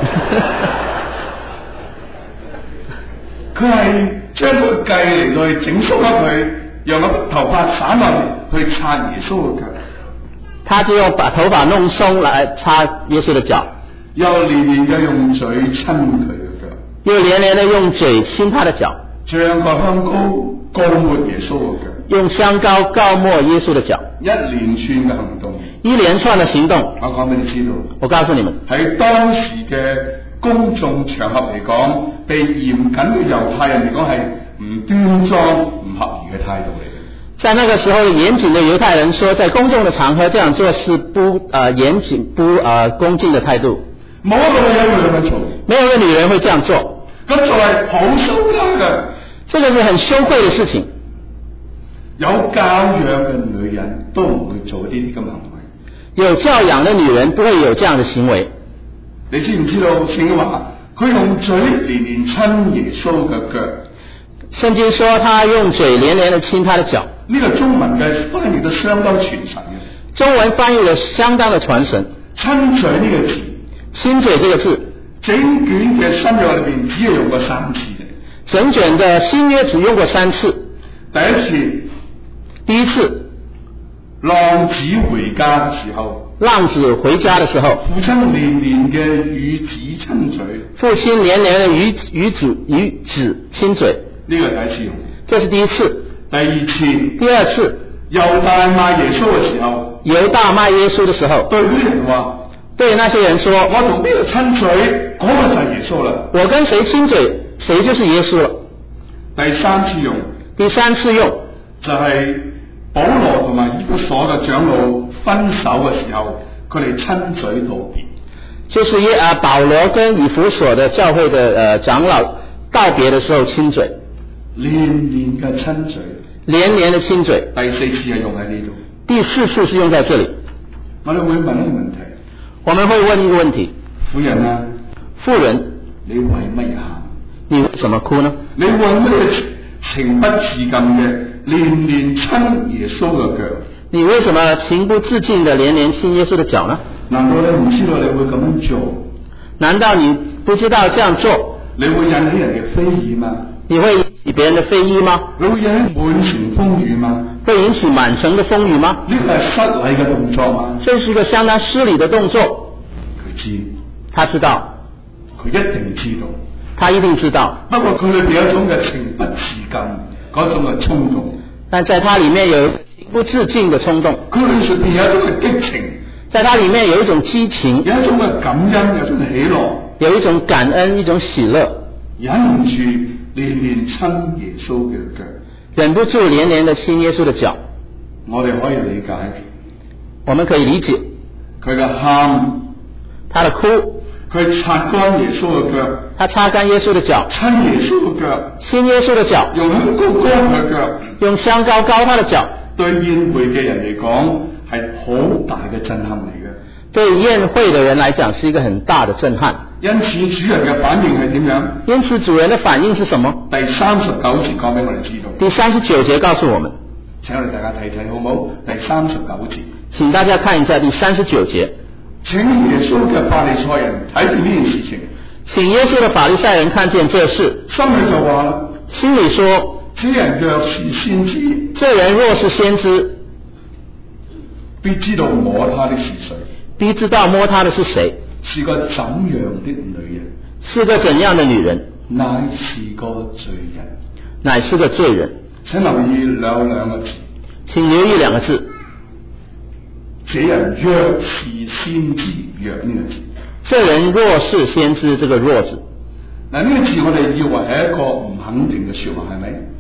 佢係將個計嚟到去整縮咗佢，讓個頭髮散落嚟去擦耶穌嘅腳。 他就用把頭髮弄鬆來擦耶穌的腳， 又連連嘅用嘴親佢嘅腳。 又連連的用嘴親他的腳， 將個香膏膏抹耶穌嘅腳， 用香膏膏抹耶穌的腳， 一連串嘅行動， 一連串的行動。 我講俾你知道， 我告訴你們， 喺當時嘅公眾場合嚟講，被嚴謹嘅猶太人嚟講係唔端莊、唔合宜嘅態度嚟嘅。 在那個時候，嚴謹的猶太人說，在公眾的場合這樣做是不呃嚴謹、不呃恭敬的態度。 冇一個女人會咁樣做， 沒有一個女人會這樣做。 咁就係好羞恥嘅， 這個是很羞愧的事情。 有教養嘅女人都唔會做呢啲咁嘅行為。 有教養的女人不會有這樣的行為。 你知唔知道聖經話佢用嘴連連親耶穌嘅腳？ 聖經說他用嘴連連的親他的腳。 呢個中文嘅翻譯得相當傳神嘅。 中文翻譯得相當的傳神。 親嘴呢個字， 親嘴這個字， 整卷嘅新約裏邊只係用過三次嘅。 整卷的新約只用過三次。 第一次， 第一次， 浪子回家嘅時候， 浪子回家的時候， 父親連連嘅與子親嘴， 父親連連的與與子與子親嘴， 呢個係第一次用。 這是第一次。 第二次， 第二次， 猶大賣耶穌嘅時候， 猶大賣耶穌的時候， 對嗰啲人話， 對那些人說， 我同邊個親嘴，嗰、那個就係耶穌啦。 我跟誰親嘴，誰就是耶穌了。 第三次用， 第三次用就係保羅同埋以弗所嘅長老分手嘅時候，佢哋親嘴道別。 就是耶啊保羅跟以弗所的教會的呃長老道別的時候親嘴， 連連嘅親嘴， 連連的親嘴。 第四次係用喺呢度， 第四次是用在這裡。 我哋會問一個問題， 我們會問一個問題， 婦人啊， 婦人， 你為乜嘢喊？ 你為什麼哭呢？ 你為乜嘢情不自禁嘅連連親耶穌嘅腳？ 你為什麼情不自禁的連連親耶穌的腳呢？ 難道你唔知道你會咁樣做？ 難道你不知道這樣做？ 你會引起人嘅非議嗎？ 你會引起別人的非議嗎？ 你會引起滿城風雨嗎？ 會引起滿城的風雨嗎？ 呢個係失禮嘅動作嗎？ 這是一個相當失禮的動作。 佢知， 他知道， 佢一定知道， 他一定知道。 不過佢裏邊有一種嘅情不自禁嗰種嘅衝動， 但在他裡面有情不自禁的衝動， 佢裏邊有一種嘅激情， 在他裡面有一種激情， 有一種嘅感恩，有一種嘅喜樂， 有一種感恩，一種喜樂， 忍唔住連連親耶穌嘅腳， 忍不住連連的親耶穌的腳。 我哋可以理解， 我們可以理解佢嘅喊， 他的哭， 佢擦乾耶穌嘅腳， 他擦乾耶穌的腳， 親耶穌嘅腳， 親耶穌的腳， 用香膏膏佢嘅腳， 用香膏膏他的腳， 對宴會嘅人嚟講係好大嘅震撼嚟嘅。 對宴會的人來講是一個很大的震撼。 因此主人嘅反應係點樣？ 因此主人的反應是什麼？ 第三十九節講俾我哋知道。 第三十九節告訴我們， 請我哋大家睇睇好唔好？第三十九節， 請大家看一下第三十九節。 請耶穌嘅法利賽人睇見呢件事情， 請耶穌的法利賽人看見這事， 心裏就話啦， 心裏說： 這人若是先知， 這人若是先知， 必知道摸他的是誰， 必知道摸他的是誰， 是個怎樣的女人， 是個怎樣的女人， 乃是個罪人， 乃是個罪人。 請留意兩兩個字， 請留意兩個字。 這人若是先知，若呢個字， 這人若是先知，這個若字， 嗱呢個字我哋以為係一個唔肯定嘅說話，係咪？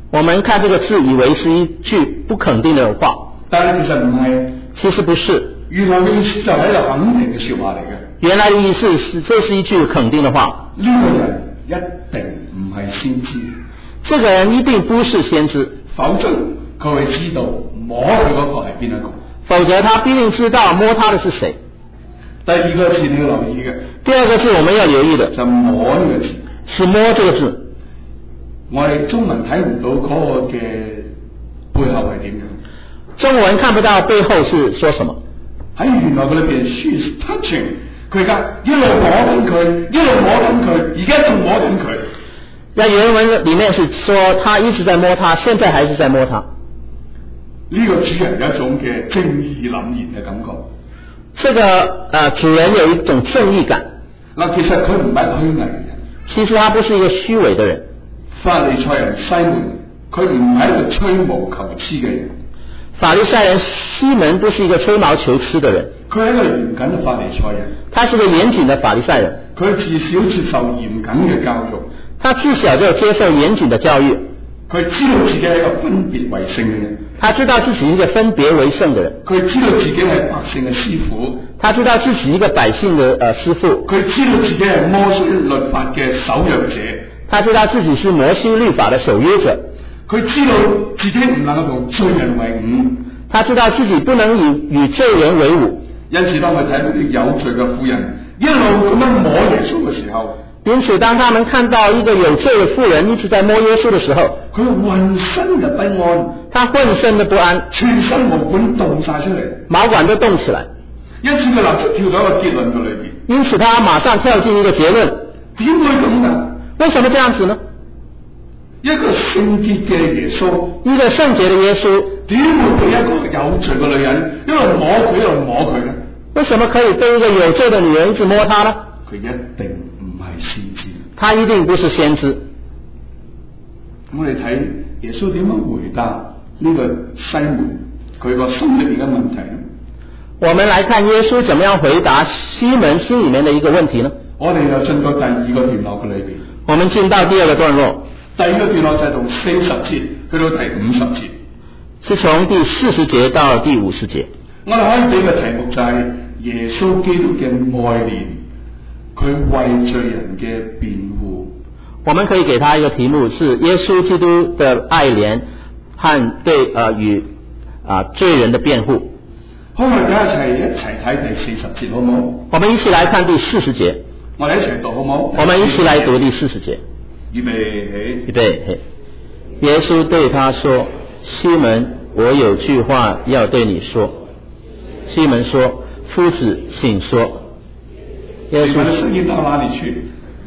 我們看這個字，以為是一句不肯定的話， 但係其實唔係， 其實不是。 原來嘅意思就係一個肯定嘅說話嚟嘅。 原來的意思是，這是一句肯定的話。 呢個人一定唔係先知， 這個人一定不是先知， 否則佢會知道摸佢嗰個係邊一個。 否則他必定知道摸他的是誰。 第二個字你要留意嘅， 第二個字我們要留意的， 就摸呢個字， 是摸這個字。 我哋中文睇唔到嗰個嘅背後係點樣？ 中文看不到背後是說什麼。 喺原來嗰裏邊 she's touching， 佢而家一路摸緊佢，一路摸緊佢，而家仲摸緊佢。 在原文裏面是說他一直在摸他，現在還是在摸他。 呢個主人有一種嘅正義凜然嘅感覺。 這個呃主人有一種正義感。 嗱，其實佢唔係一個虛偽嘅人。 其實他不是一個虛偽的人。 法利賽人西門，佢唔係一個吹毛求疵嘅人。 法利賽人西門不是一個吹毛求疵的人。 佢係一個嚴謹嘅法利賽人。 他是個嚴謹的法利賽人。 佢自小接受嚴謹嘅教育。 他自小就接受嚴謹的教育。 佢知道自己係一個分別為聖嘅人。 他知道自己一個分別為聖的人。 佢知道自己係百姓嘅師傅。 他知道自己一個百姓的呃師傅。 佢知道自己係摩西律法嘅守約者。 他知道自己是摩西律法的守約者。 佢知道自己唔能夠同罪人為伍。 他知道自己不能與與罪人為伍。 因此當佢睇到啲有罪嘅婦人一路咁樣摸耶穌嘅時候， 因此當他們看到一個有罪嘅婦人一直在摸耶穌嘅時候， 佢渾身嘅不安， 他渾身的不安， 全身毛管動晒出嚟， 毛管都動起來。 因此佢立即跳到一個結論嘅裏邊。 因此他馬上跳進一個結論。 點會咁噶？ 為什麼這樣子呢？ 一個聖潔嘅耶穌， 一個聖潔的耶穌， 點會被一個有罪嘅女人一路摸佢一路摸佢呢？ 為什麼可以被一個有罪的女人一直摸他呢？ 佢一定唔係先知。 他一定不是先知。 我哋睇耶穌點樣回答呢個西門佢個心裏邊嘅問題呢？ 我們來看耶穌怎麼樣回答西門心裏面的一個問題呢？ 我哋又進到第二個段落嘅裏邊。 我們進到第二個段落。 第二個段落就係從四十節去到第五十節， 是從第四十節到第五十節。 我哋可以俾嘅題目就係耶穌基督嘅愛憐，佢為罪人嘅辯護。 我們可以給他一個題目，是耶穌基督的愛憐和對呃與啊、呃、罪人的辯護。 好，我哋而家一齊一齊睇第四十節，好唔好？ 我們一起來看第四十節。 我哋一齊讀好唔好？ 我們一起來讀第四十節。 預備起， 預備起。耶穌對他說：西門，我有句話要對你說。西門說：夫子，請說。耶穌， 你們的聲音到哪裡去？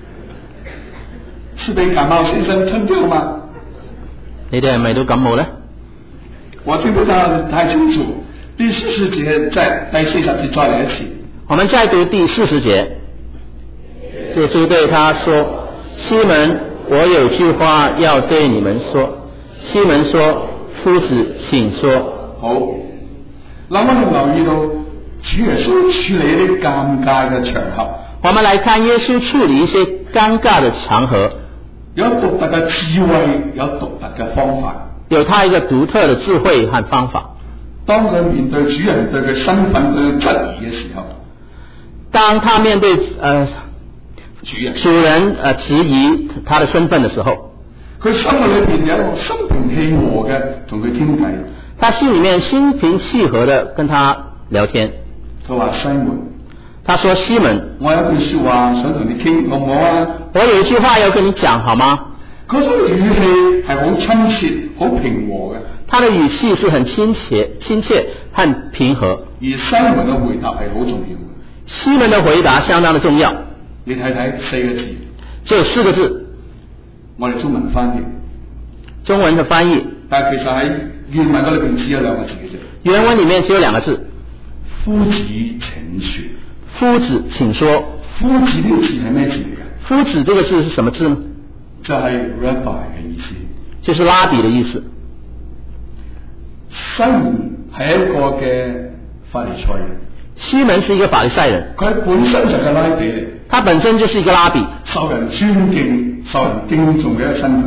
是被感冒先生吞掉嗎？ 你哋係咪都感冒呢？ 我聽不到太清楚。第四十節再第四十節再來一次。 我們再讀第四十節。耶穌對他說：西門，我有句話要對你們說。西門說：夫子，請說。 好，嗱，我哋留意到主耶穌處理一啲尷尬嘅場合。 我們來看耶穌處理一些尷尬的場合， 有獨特嘅智慧，有獨特嘅方法， 有他一個獨特的智慧和方法。 當佢面對主人對佢身份嘅質疑嘅時候， 當他面對呃主人主人呃質疑他的身份的時候， 佢心裏邊有一個心平氣和嘅同佢傾偈。 他心裏面心平氣和的跟他聊天。 佢話西門， 他說西門， 我有一句說話想同你傾，好唔好啊？ 我有一句話要跟你講，好嗎？ 嗰種語氣係好親切、好平和嘅。 他的語氣是很親切、親切和平和。 而西門嘅回答係好重要。 西門的回答相當的重要。 你睇睇四個字， 只有四個字， 我哋中文翻譯， 中文的翻譯， 但係其實喺原文嗰裏邊只有兩個字嘅啫。 原文裏面只有兩個字， 夫子請說。 夫子請說。 夫子呢個字係咩字嚟嘅？ 夫子這個字是什麼字呢？ 就係 rabbi 嘅意思， 就是拉比的意思。 西門係一個嘅法利賽人。 西門是一個法利賽人， 佢本身就係拉比嚟， 他本身就是一個拉比， 受人尊敬、受人敬重嘅一個身份。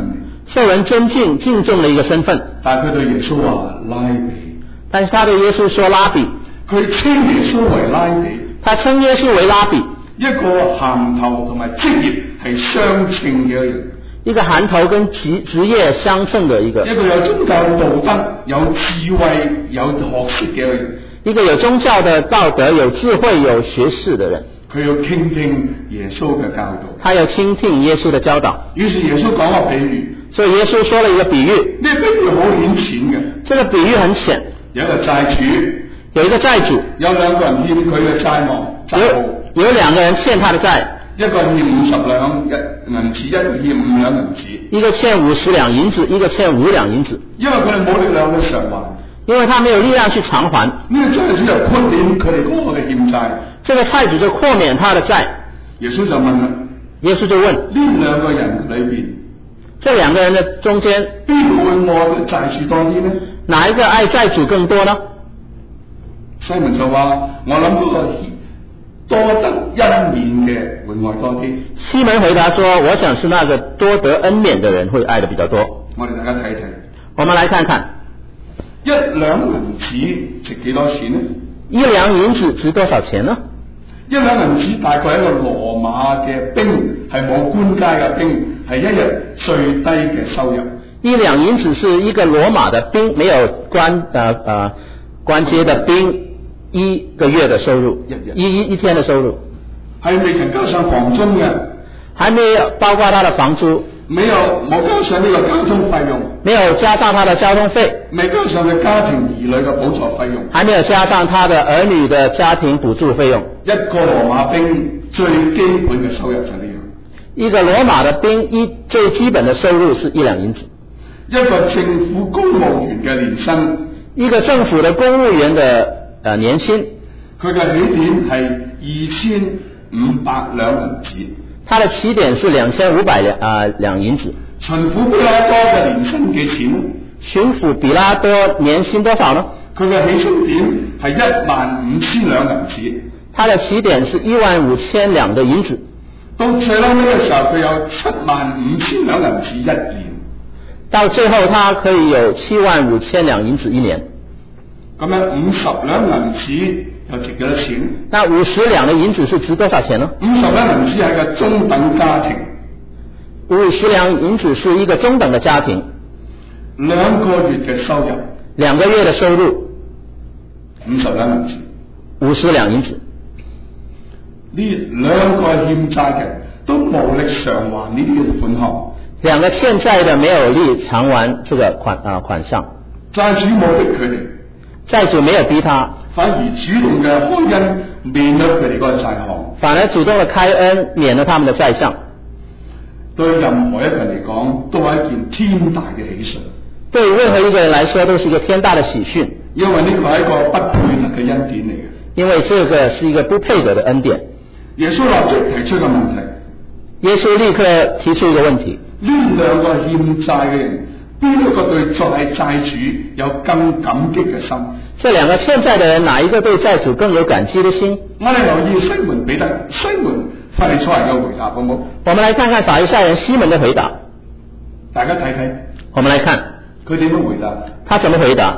受人尊敬敬重的一个身份。 但係佢對耶穌話拉比， 但是他對耶穌說拉比， 佢稱耶穌為拉比， 他稱耶穌為拉比， 一個銜頭同埋職業係相稱嘅一個人， 一個銜頭跟職職業相稱的一個， 一個有宗教道德、有智慧、有學識嘅一個人， 一個有宗教的道德、有智慧、有學識的人。 佢要傾聽耶穌嘅教導， 他要傾聽耶穌的教導。 於是耶穌講個比喻， 所以耶穌說了一個比喻， 呢個比喻好顯淺嘅。 這個比喻很淺。 有一個債主， 有一個債主， 有兩個人欠佢嘅債務，債務有有兩個人欠他的債， 一個欠五十兩銀子，一個欠五兩銀子， 一個欠五十兩銀子，一個欠五兩銀子。 因為佢哋冇力量去償還， 因為他沒有力量去償還。 呢個債主就豁免佢哋嗰個嘅欠債。 這個債主就豁免他的債。 耶穌就問啦， 耶穌就問： 呢兩個人裏邊， 這兩個人的中間， 邊個會愛債主多啲呢？ 哪一個愛債主更多呢？ 西門就話：我諗嗰個多得恩免嘅會愛多啲。 西門回答說：我想是那個多得恩免的人會愛得比較多。 我哋大家睇睇， 我們來看看， 一兩銀子值幾多錢呢？ 一兩銀子值多少錢呢？ 一兩銀子大概係一個羅馬嘅兵，係冇官階嘅兵，係一日最低嘅收入。 一兩銀子是一個羅馬的兵，沒有官呃呃官階的兵，一個月的收入，一一一天的收入， 係未曾加上房租嘅， 還沒有包括他的房租， 沒有冇加上呢個交通費用， 沒有加上他的交通費， 未加上佢家庭兒女嘅補助費用， 還沒有加上他的兒女的家庭補助費用。 一個羅馬兵最基本嘅收入就係呢樣。 一個羅馬的兵一最基本的收入是一兩銀子。 一個政府公務員嘅年薪， 一個政府的公務員的呃年薪， 佢嘅起點係二千五百兩銀子。 他的起點是兩千五百兩啊兩銀子。 巡撫比拉多嘅年薪幾錢呢？ 巡撫比拉多年薪多少呢？ 佢嘅起薪點係一萬五千兩銀子。 他的起點是一萬五千兩的銀子。 到最後呢個時候，佢有七萬五千兩銀子一年。 到最後，他可以有七萬五千兩銀子一年。 咁樣五十兩銀子又值幾多錢？ 那五十兩的銀子是值多少錢呢？ 五十兩銀子係個中等家庭。 五十兩銀子是一個中等的家庭。 兩個月嘅收入。 兩個月的收入。 五十兩銀子。 五十兩銀子。 呢兩個欠債嘅都無力償還呢啲嘅款項。 兩個欠債的沒有力償還這個款啊款項。 債主冇逼佢哋， 債主沒有逼他， 反而主動嘅開恩免咗佢哋嗰個債項。 反而主動嘅開恩免了他們的債項。 對任何一個人嚟講，都係一件天大嘅喜訊。 對任何一個人來說，都是一個天大的喜訊。 因為呢個係一個不配得嘅恩典嚟嘅。 因為這個是一個不配得的恩典。 耶穌立即提出個問題。 耶穌立刻提出一個問題。 呢兩個欠債嘅人，邊一個對債債主有更感激嘅心？ 這兩個欠債的人，哪一個對債主更有感激的心？ 我哋留意西門彼得、西門法利賽人嘅回答，好唔好？ 我們來看看法利賽人西門的回答。 大家睇睇。 我們來看佢點樣回答？ 他怎麼回答？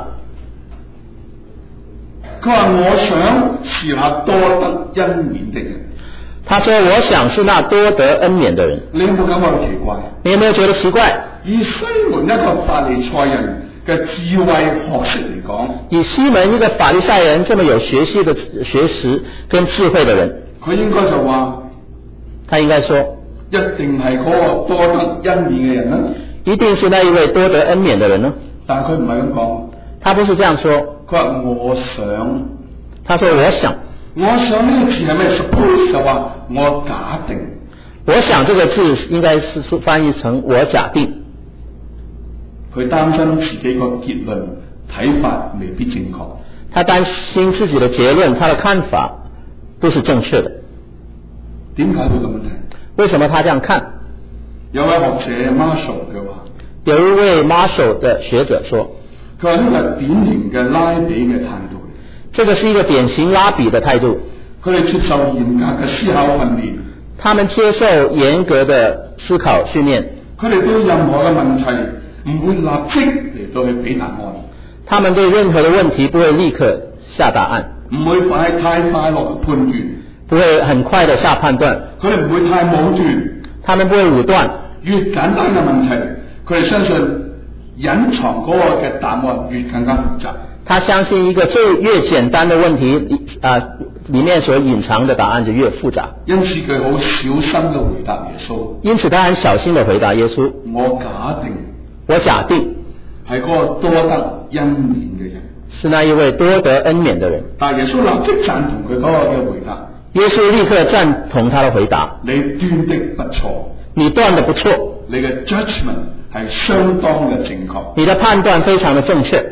佢話：我想是那多得恩免的人。 他說：我想是那多得恩免的人。 你有冇感覺奇怪？ 你有沒有覺得奇怪？ 以西門一個法利賽人嘅智慧學識嚟講， 以西門一個法利賽人這麼有學習的學識跟智慧的人， 佢應該就話， 他應該說， 一定係嗰個多得恩免嘅人啦。 一定是那一位多得恩免的人呢？ 但係佢唔係咁講， 他不是這樣說。 佢話我想， 他說我想。 我想呢個字係咩 ？suppose 就話我假定。 我想這個字應該是翻譯成我假定。 佢擔心自己個結論睇法未必正確。 他擔心自己的結論，他的看法不是正確的。 點解會咁樣睇？ 為什麼他這樣看？ 有位學者 Marshall 嘅話， 有一位 Marshall 的學者說， 佢話呢個係典型嘅拉比嘅態度。 這個是一個典型拉比的態度。 佢哋接受嚴格嘅思考訓練， 他們接受嚴格的思考訓練， 佢哋對任何嘅問題唔會立即嚟到去俾答案。 他們對任何的問題不會立刻下答案， 唔會快太快落判斷， 不會很快的下判斷。 佢哋唔會太武斷， 他們不會武斷。 越簡單嘅問題，佢哋相信隱藏嗰個嘅答案越更加複雜。 他相信一個最越簡單的問題，啊、呃，裡面所隱藏的答案就越複雜。 因此佢好小心嘅回答耶穌。 因此他很小心的回答耶穌。 我假定， 我假定係嗰個多得恩典嘅人， 是那一位多得恩免的人。 但耶穌立即贊同佢嗰個嘅回答。 耶穌立刻贊同他的回答。 你斷的不錯， 你斷的不錯， 你嘅 judgment 係相當嘅正確。 你的判斷非常的正確。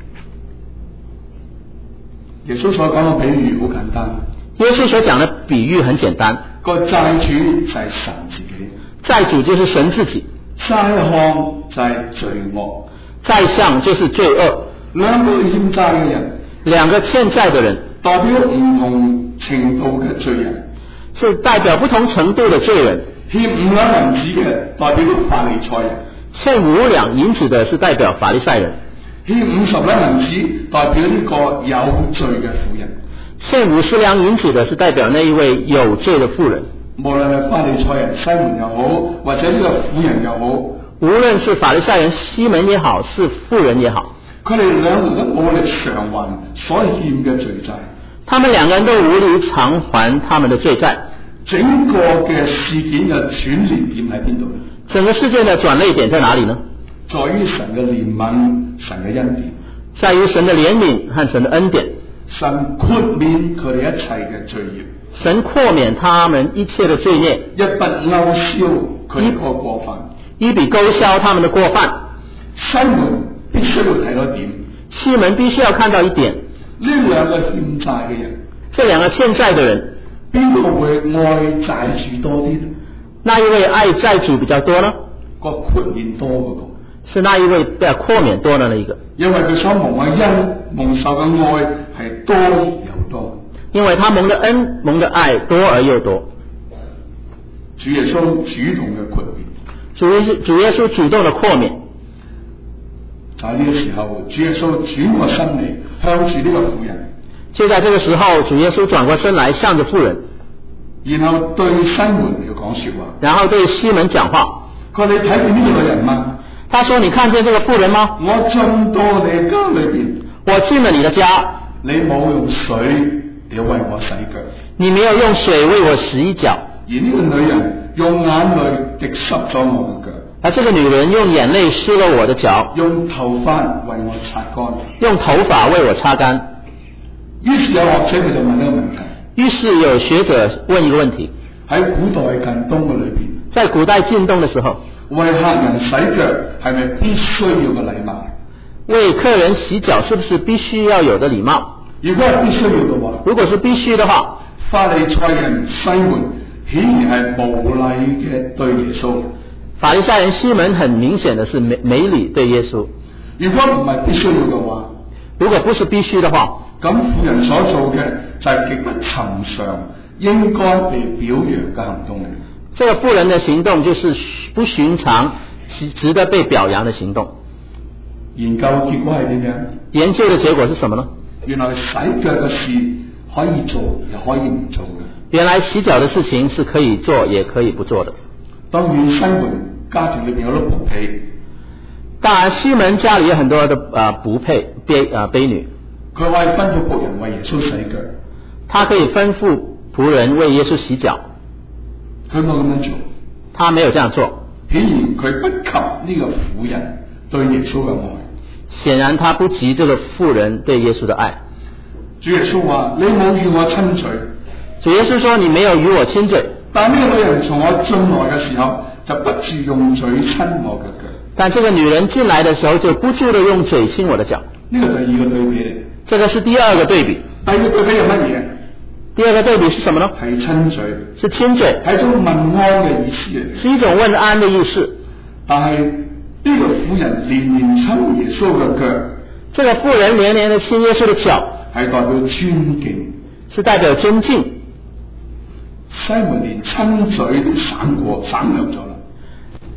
耶穌所講嘅比喻好簡單。 耶穌所講的比喻很簡單。 個債主就係神自己， 債主就是神自己， 債項就係罪惡， 債項就是罪惡。 兩個欠債嘅人， 兩個欠債的人， 代表唔同程度嘅罪人， 是代表不同程度的罪人。 欠五兩銀子嘅代表法利賽人， 欠五兩銀子的是代表法利賽人。 欠五十兩銀子代表呢個有罪嘅婦人， 欠五十兩銀子的是代表那一位有罪的婦人。 無論係法利賽人西門又好，或者呢個婦人又好， 無論是法利賽人西門也好，是婦人也好， 佢哋兩個都冇力償還所欠嘅罪債。 他們兩個人都無力償還他們的罪債。 整個嘅事件嘅轉捩點喺邊度呢？ 整個事件的轉捩點在哪裡呢？ 在於神嘅憐憫，神嘅恩典。 在於神的憐憫和神的恩典。 神豁免佢哋一切嘅罪孽。 神豁免他們一切的罪孽。 一筆勾銷佢哋個過犯。 一筆勾銷他們的過犯。 西門必須要睇到一點。 西門必須要看到一點。 呢兩個欠債嘅人， 這兩個欠債的人， 邊個會愛債主多啲呢？ 那一位愛債主比較多呢？ 個豁免多嗰個。 是那一位被豁免多的那一個。 因為佢所蒙嘅恩、蒙受嘅愛係多而又多。 因為他蒙的恩、蒙的愛多而又多。 主耶穌主動嘅豁免。 主耶穌主耶穌主動的豁免。 就喺呢個時候，主耶穌轉過身嚟，向住呢個婦人。 就在這個時候，主耶穌轉過身來，向着婦人， 然後對西門嚟講說話。 然後對西門講話。 佢話你睇見呢個女人嗎？ 他說：你看見這個婦人嗎？ 我進到你家裏邊， 我進了你的家， 你冇用水嚟為我洗腳， 你沒有用水為我洗腳， 而呢個女人用眼淚滴濕咗我嘅腳。 而這個女人用眼淚濕了我的腳， 用頭髮為我擦乾， 用頭髮為我擦乾。 於是有學者佢就問一個問題。 於是有學者問一個問題： 喺古代近東嘅裏邊， 在古代近東的時候， 為客人洗腳係咪必須要嘅禮貌？ 為客人洗腳是不是必須要有的禮貌？ 如果係必須要嘅話， 如果是必須的話， 法利賽人西門顯然係無禮嘅對耶穌。 法利賽人西門很明顯的是沒沒禮對耶穌。 如果唔係必須要嘅話， 如果不是必須的話， 咁婦人所做嘅就係極不尋常，應該被表揚嘅行動嚟。 這個婦人的行動就是不尋常，值得被表揚的行動。 研究結果係點樣？ 研究的結果是什麼呢？ 原來洗腳嘅事可以做，又可以唔做嘅。原來洗腳的事情是可以做，也可以不做的。 當然西門家庭裏面有好多僕婢， 當然西門家裏有很多的啊僕婢婢啊婢女， 佢可以吩咐僕人為耶穌洗腳， 他可以吩咐僕人為耶穌洗腳， 佢冇咁樣做， 他沒有這樣做， 顯然佢不及呢個婦人對耶穌嘅愛， 顯然他不及這個婦人對耶穌的愛。 主耶穌話：你冇與我親嘴。 主耶穌說：你沒有與我親嘴。 但呢個女人從我進來嘅時候，就不住用嘴親我嘅腳。 但這個女人進來的時候，就不住地用嘴親我的腳。 呢個第二個對比嚟。 這個是第二個對比。 第二個對比係乜嘢？ 第二個對比是什麼呢？ 係親嘴。 是親嘴。 係一種問安嘅意思嚟。 是一種問安的意思。 但係呢個婦人連連親耶穌嘅腳。 這個婦人連連地親耶穌的腳， 係代表尊敬， 是代表尊敬。 西門連親嘴都省過省略咗啦。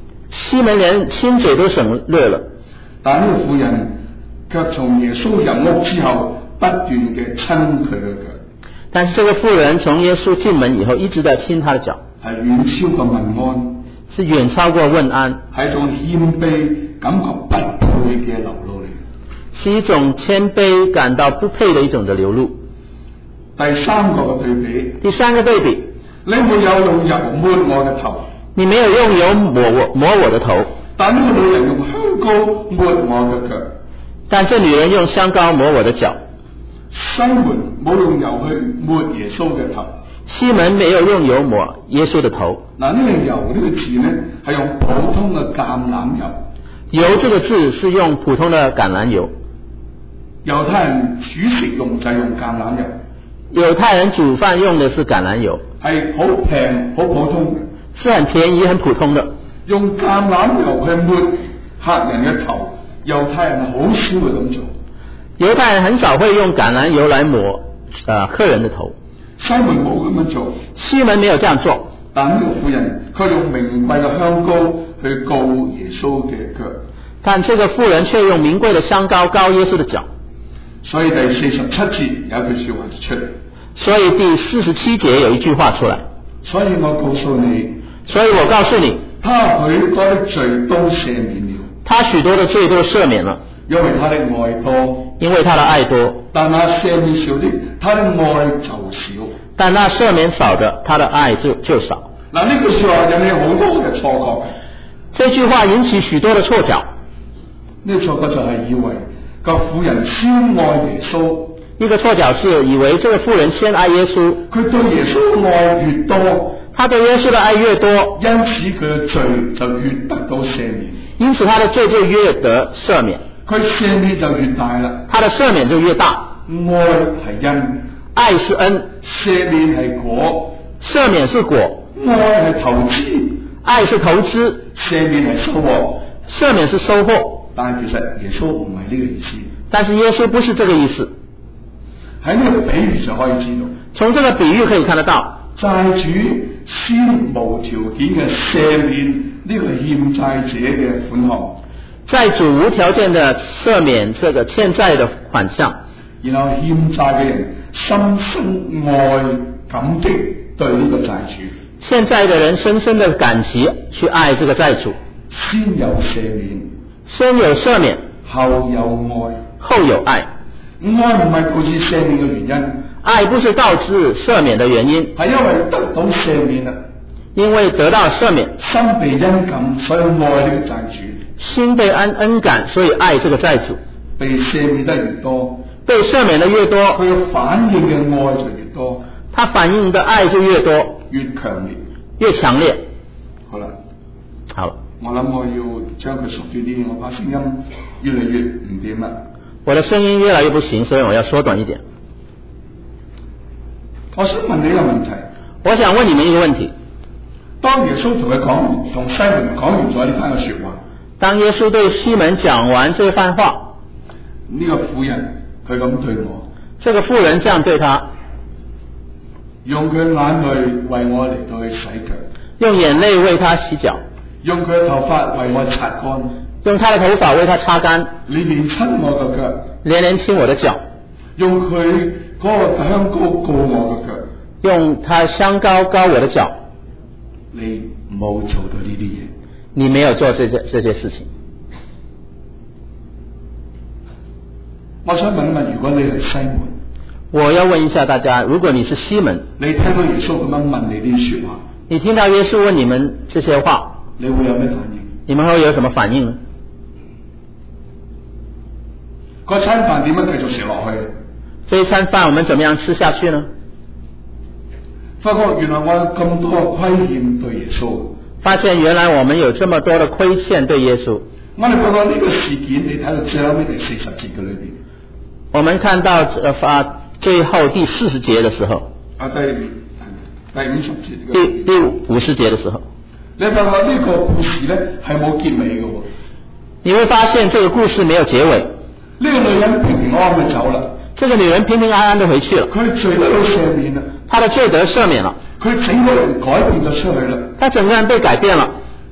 西門連親嘴都省略了。 但呢個婦人卻從耶穌入屋之後不斷嘅親佢嘅腳。 但是這個婦人從耶穌進門以後一直在親他的腳， 係遠超過問安， 是遠超過問安， 係一種謙卑感覺不配嘅流露嚟。 是一種謙卑感到不配的一種的流露。 第三個嘅對比， 第三個對比， 你沒有用油抹我嘅頭， 你沒有用油抹我抹我的頭， 但呢個女人用香膏抹我嘅腳， 但這女人用香膏抹我的腳。 西門冇用油去抹耶穌嘅頭， 西門沒有用油抹耶穌的頭。 嗱，呢個油呢個字呢，係用普通嘅橄欖油。 油這個字是用普通的橄欖油。 猶太人煮食用就係用橄欖油。 猶太人煮飯用的是橄欖油， 係好平好普通嘅， 是很便宜很普通的。 用橄欖油去抹客人嘅頭，猶太人好少會咁做。 猶太人很少會用橄欖油來抹呃客人的頭。 西門冇咁樣做， 西門沒有這樣做， 但呢個婦人佢用名貴嘅香膏去膏耶穌嘅腳。 但這個婦人卻用名貴的香膏膏耶穌的腳。 所以第四十七節有句說話就出嚟。 所以第四十七節有一句話出來。 所以我告訴你， 所以我告訴你， 他許多的罪都赦免了， 他許多的罪都赦免了， 因為他的愛多， 因為他的愛多。 但那赦免少的，他的愛就少。 但那赦免少的，他的愛就就少。 嗱，呢句說話引起好多嘅錯覺。 這句話引起許多的錯覺。 呢個錯覺就係以為個婦人先愛耶穌。 一個錯覺是以為這個婦人先愛耶穌， 佢對耶穌愛越多， 他對耶穌的愛越多， 因此佢嘅罪就越得到赦免。 因此他的罪就越得赦免， 佢赦免就越大啦。 他的赦免就越大。 愛係因， 愛是恩， 赦免係果， 赦免是果。 愛係投資， 愛是投資， 赦免係收穫， 赦免是收穫。 但係其實耶穌唔係呢個意思。 但是耶穌不是這個意思。 喺呢個比喻就可以知道， 從這個比喻可以看得到， 債主先無條件嘅赦免呢個欠債者嘅款項， 債主無條件的赦免這個欠債的款項， 然後欠債嘅人深深愛感激對呢個債主， 欠債的人深深的感激去愛這個債主， 先有赦免， 先有赦免， 後有愛， 後有愛。 愛唔係導致赦免嘅原因， 愛不是導致赦免的原因， 係因為得到赦免啦， 因為得到赦免， 心被恩感，所以愛呢個債主， 心被恩恩感，所以愛這個債主， 被赦免得越多， 被赦免得越多， 佢反應嘅愛就越多， 他反應的愛就越多， 越強烈， 越強烈。 好啦， 好， 我諗我要將佢縮短啲，我把聲音越嚟越唔掂啦。 我的聲音越來越不行，所以我要縮短一點。 我想問你一個問題， 我想問你們一個問題。 當耶穌同佢講完，同西門講完咗呢番嘅說話， 當耶穌對西門講完這番話， 呢個婦人佢咁對我， 這個婦人這樣對他， 用佢眼淚為我嚟到去洗腳， 用眼淚為他洗腳， 用佢嘅頭髮為我擦乾， 用他的頭髮為他擦乾， 連連親我嘅腳， 連連親我的腳， 用佢嗰個香膏膏我嘅腳， 用他香膏膏我的腳。 你冇做到呢啲嘢， 你沒有做這些這些事情。 我想問一問，如果你係西門， 我要問一下大家，如果你是西門， 你聽到耶穌咁樣問你呢啲說話， 你聽到耶穌問你們這些話， 你會有咩反應？ 你們會有什麼反應呢？ 嗰餐飯點樣繼續食落去？ 這一餐飯我們怎麼樣吃下去呢？ 發覺原來我有咁多虧欠對耶穌。 發現原來我們有這麼多的虧欠對耶穌。 我哋發覺呢個事件，你睇到最後尾第四十節嘅裏邊， 我們看到呃發最後第四十節的時候， 啊第第五十節， 第第五十節的時候， 你發覺呢個故事咧係冇結尾嘅喎。 你會發現這個故事沒有結尾。 呢個女人平平安安嘅走啦， 這個女人平平安安地回去了， 佢罪得到赦免啦， 她的罪得赦免了， 佢整個人改變咗出去啦。 她整個人被改變了。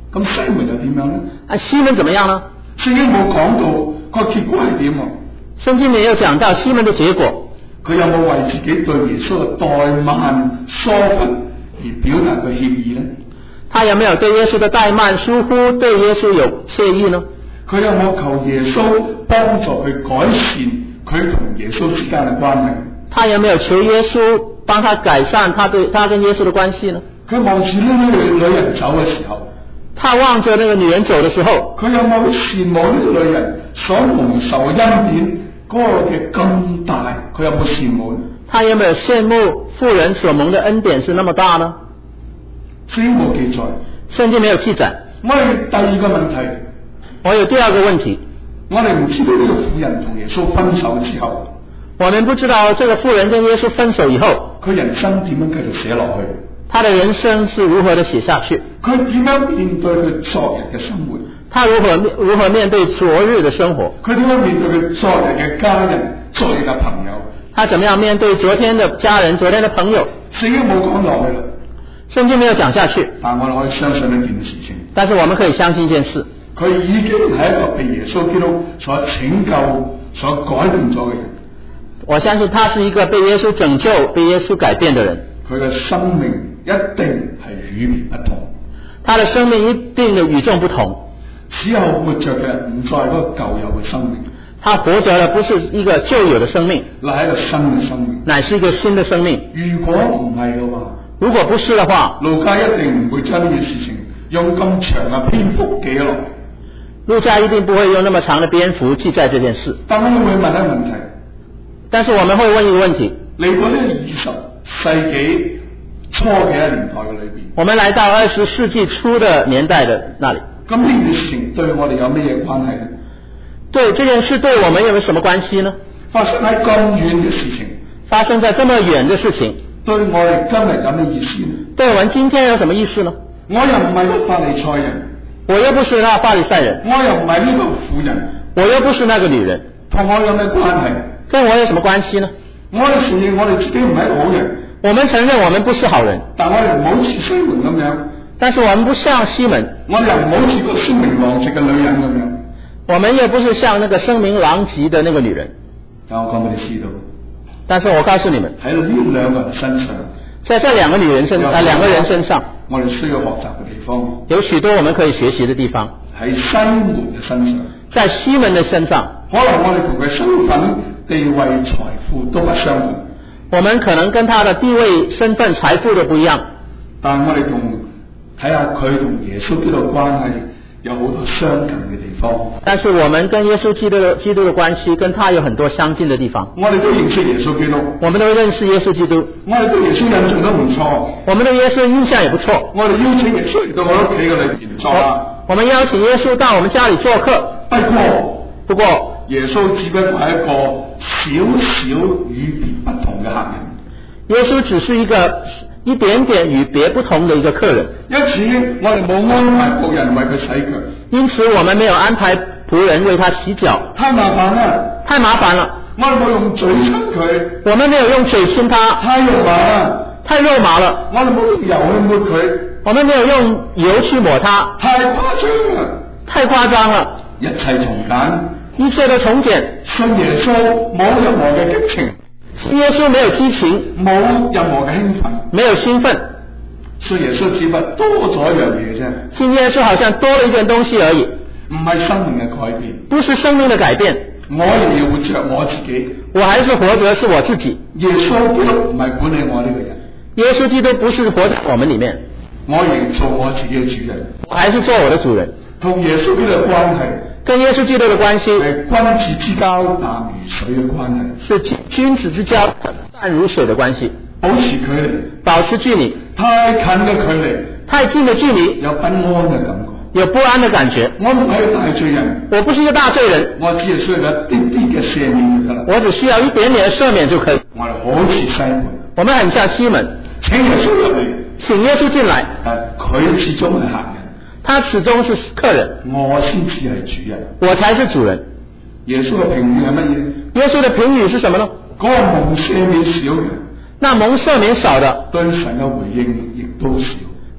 咁西門又點樣咧？ 啊，西門怎麼樣呢？ 聖經冇講到個結果係點喎？ 聖經沒有講到西門的結果。 佢有冇為自己對耶穌嘅怠慢疏忽而表達個歉意咧？ 他有沒有對耶穌的怠慢疏忽對耶穌有歉意呢？ 佢有冇求耶穌幫助佢改善佢同耶穌之間嘅關係？ 他有沒有求耶穌幫他改善他對他跟耶穌的關係呢？ 佢望住呢個女人走嘅時候， 他望着那個女人走的時候， 佢有冇羨慕呢個女人所蒙受嘅恩典嗰個嘅咁大？佢有冇羨慕呢？ 他有沒有羨慕婦人所蒙的恩典是那麼大呢？ 聖經冇記載， 聖經沒有記載。 我哋第二個問題， 我有第二個問題， 我哋唔知道呢個婦人同耶穌分手之後， 我們不知道這個婦人跟耶穌分手以後， 佢人生點樣繼續寫落去？ 他的人生是如何的寫下去？ 佢點樣面對佢昨日嘅生活？ 他如何如何面對昨日的生活？ 佢點樣面對佢昨日嘅家人、昨日嘅朋友？ 他怎麼樣面對昨天的家人、昨天的朋友？ 聖經冇講落去啦， 聖經沒有講下去。 但我哋可以相信一件事情。 但是我們可以相信一件事， 佢已經係一個被耶穌基督所拯救、所改變咗嘅人。 我相信他是一個被耶穌拯救、被耶穌改變的人。 佢嘅生命一定係與別不同。 他的生命一定的與眾不同。 此後活着嘅唔再係嗰個舊有嘅生命。 他活着的不是一個舊有的生命， 乃係一個新嘅生命， 乃是一個新的生命。 如果唔係嘅話， 如果不是的話， 路加一定唔會將呢件事情用咁長嘅篇幅記落。 路加一定不會用那麼長的篇幅記載這件事。 但我哋會問一個問題， 但是我們會問一個問題， 嚟到呢個二十世紀初嘅一年代嘅裏邊， 我們來到二十世紀初的年代的那裡， 咁呢件事情對我哋有咩嘢關係呢？ 對這件事對我們有沒有什麼關係呢？ 發生喺咁遠嘅事情， 發生在這麼遠的事情， 對我哋今日有咩意思呢？ 對我們今天有什麼意思呢？ 我又唔係個法利賽人， 我又不是那法利賽人， 我又唔係呢個婦人， 我又不是那個女人， 同我有咩關係？ 跟我有什麼關係呢？ 我哋承認我哋自己唔係一個好人， 我們承認我們不是好人， 但我哋唔好似西門咁樣， 但是我們不像西門， 我哋又唔好似個聲名狼藉嘅女人咁樣， 我們又不是像那個聲名狼藉的那個女人。 但我講俾你知道， 但是我告訴你們， 喺呢兩個人身上， 在這兩個女人身啊兩個人身上， 我哋需要學習嘅地方， 有許多我們可以學習的地方。 喺西門嘅身上， 在西門的身上， 可能我哋同佢身份、地位、財富都不相同， 我們可能跟他的地位、身份、財富都不一樣， 但我哋同睇下佢同耶穌基督嘅關係有好多相近嘅地方。 但是我們跟耶穌基督的基督的關係跟他有很多相近的地方。 我哋都認識耶穌基督， 我們都認識耶穌基督， 我哋對耶穌印象都唔錯， 我們對耶穌印象也不錯。 我哋邀請耶穌嚟到我屋企嘅裏邊坐啦。 我們邀請耶穌到我們家裏做客， 不過不過耶穌只不過係一個少少與別不同嘅客人。 耶穌只是一個一點點與別不同的一個客人， 因此我哋冇安排僕人為佢洗腳， 因此我們沒有安排僕人為他洗腳， 太麻煩啦， 太麻煩了。 我哋冇用嘴親佢， 我們沒有用嘴親他， 太肉麻啦， 太肉麻了。 我哋冇用油去抹佢， 我們沒有用油去抹他， 太誇張啦， 太誇張了。 一切從簡， 一切都從簡。 信耶穌冇任何嘅激情， 信耶穌沒有激情， 冇任何嘅興奮， 沒有興奮。 信耶穌只不過多咗一樣嘢啫， 信耶穌好像多了一件東西而已， 唔係生命嘅改變， 不是生命的改變。 我仍然活着我自己， 我還是活着是我自己。 耶穌基督唔係管理我呢個人， 耶穌基督不是活在我們裏面， 我仍然做我自己嘅主人， 我還是做我的主人。 同耶穌基督嘅關係， 跟耶穌基督的關係係君子之交淡如水嘅關係， 是君子之交淡如水的關係， 保持距離， 保持距離， 太近嘅距離， 太近的距離， 有不安嘅感覺， 有不安的感覺。 我唔係一個大罪人， 我不是一個大罪人， 我只係需要一啲啲嘅赦免就得啦， 我只需要一點點的赦免就可以。 我哋好似西門， 我們很像西門， 請耶穌入嚟， 請耶穌進來， 但佢始終係客人， 他始終是客人， 我先至係主人， 我才是主人。 耶穌嘅評語係乜嘢？ 耶穌的評語是什麼呢？ 嗰個蒙赦免少嘅， 那蒙赦免少的， 對神嘅回應亦都少。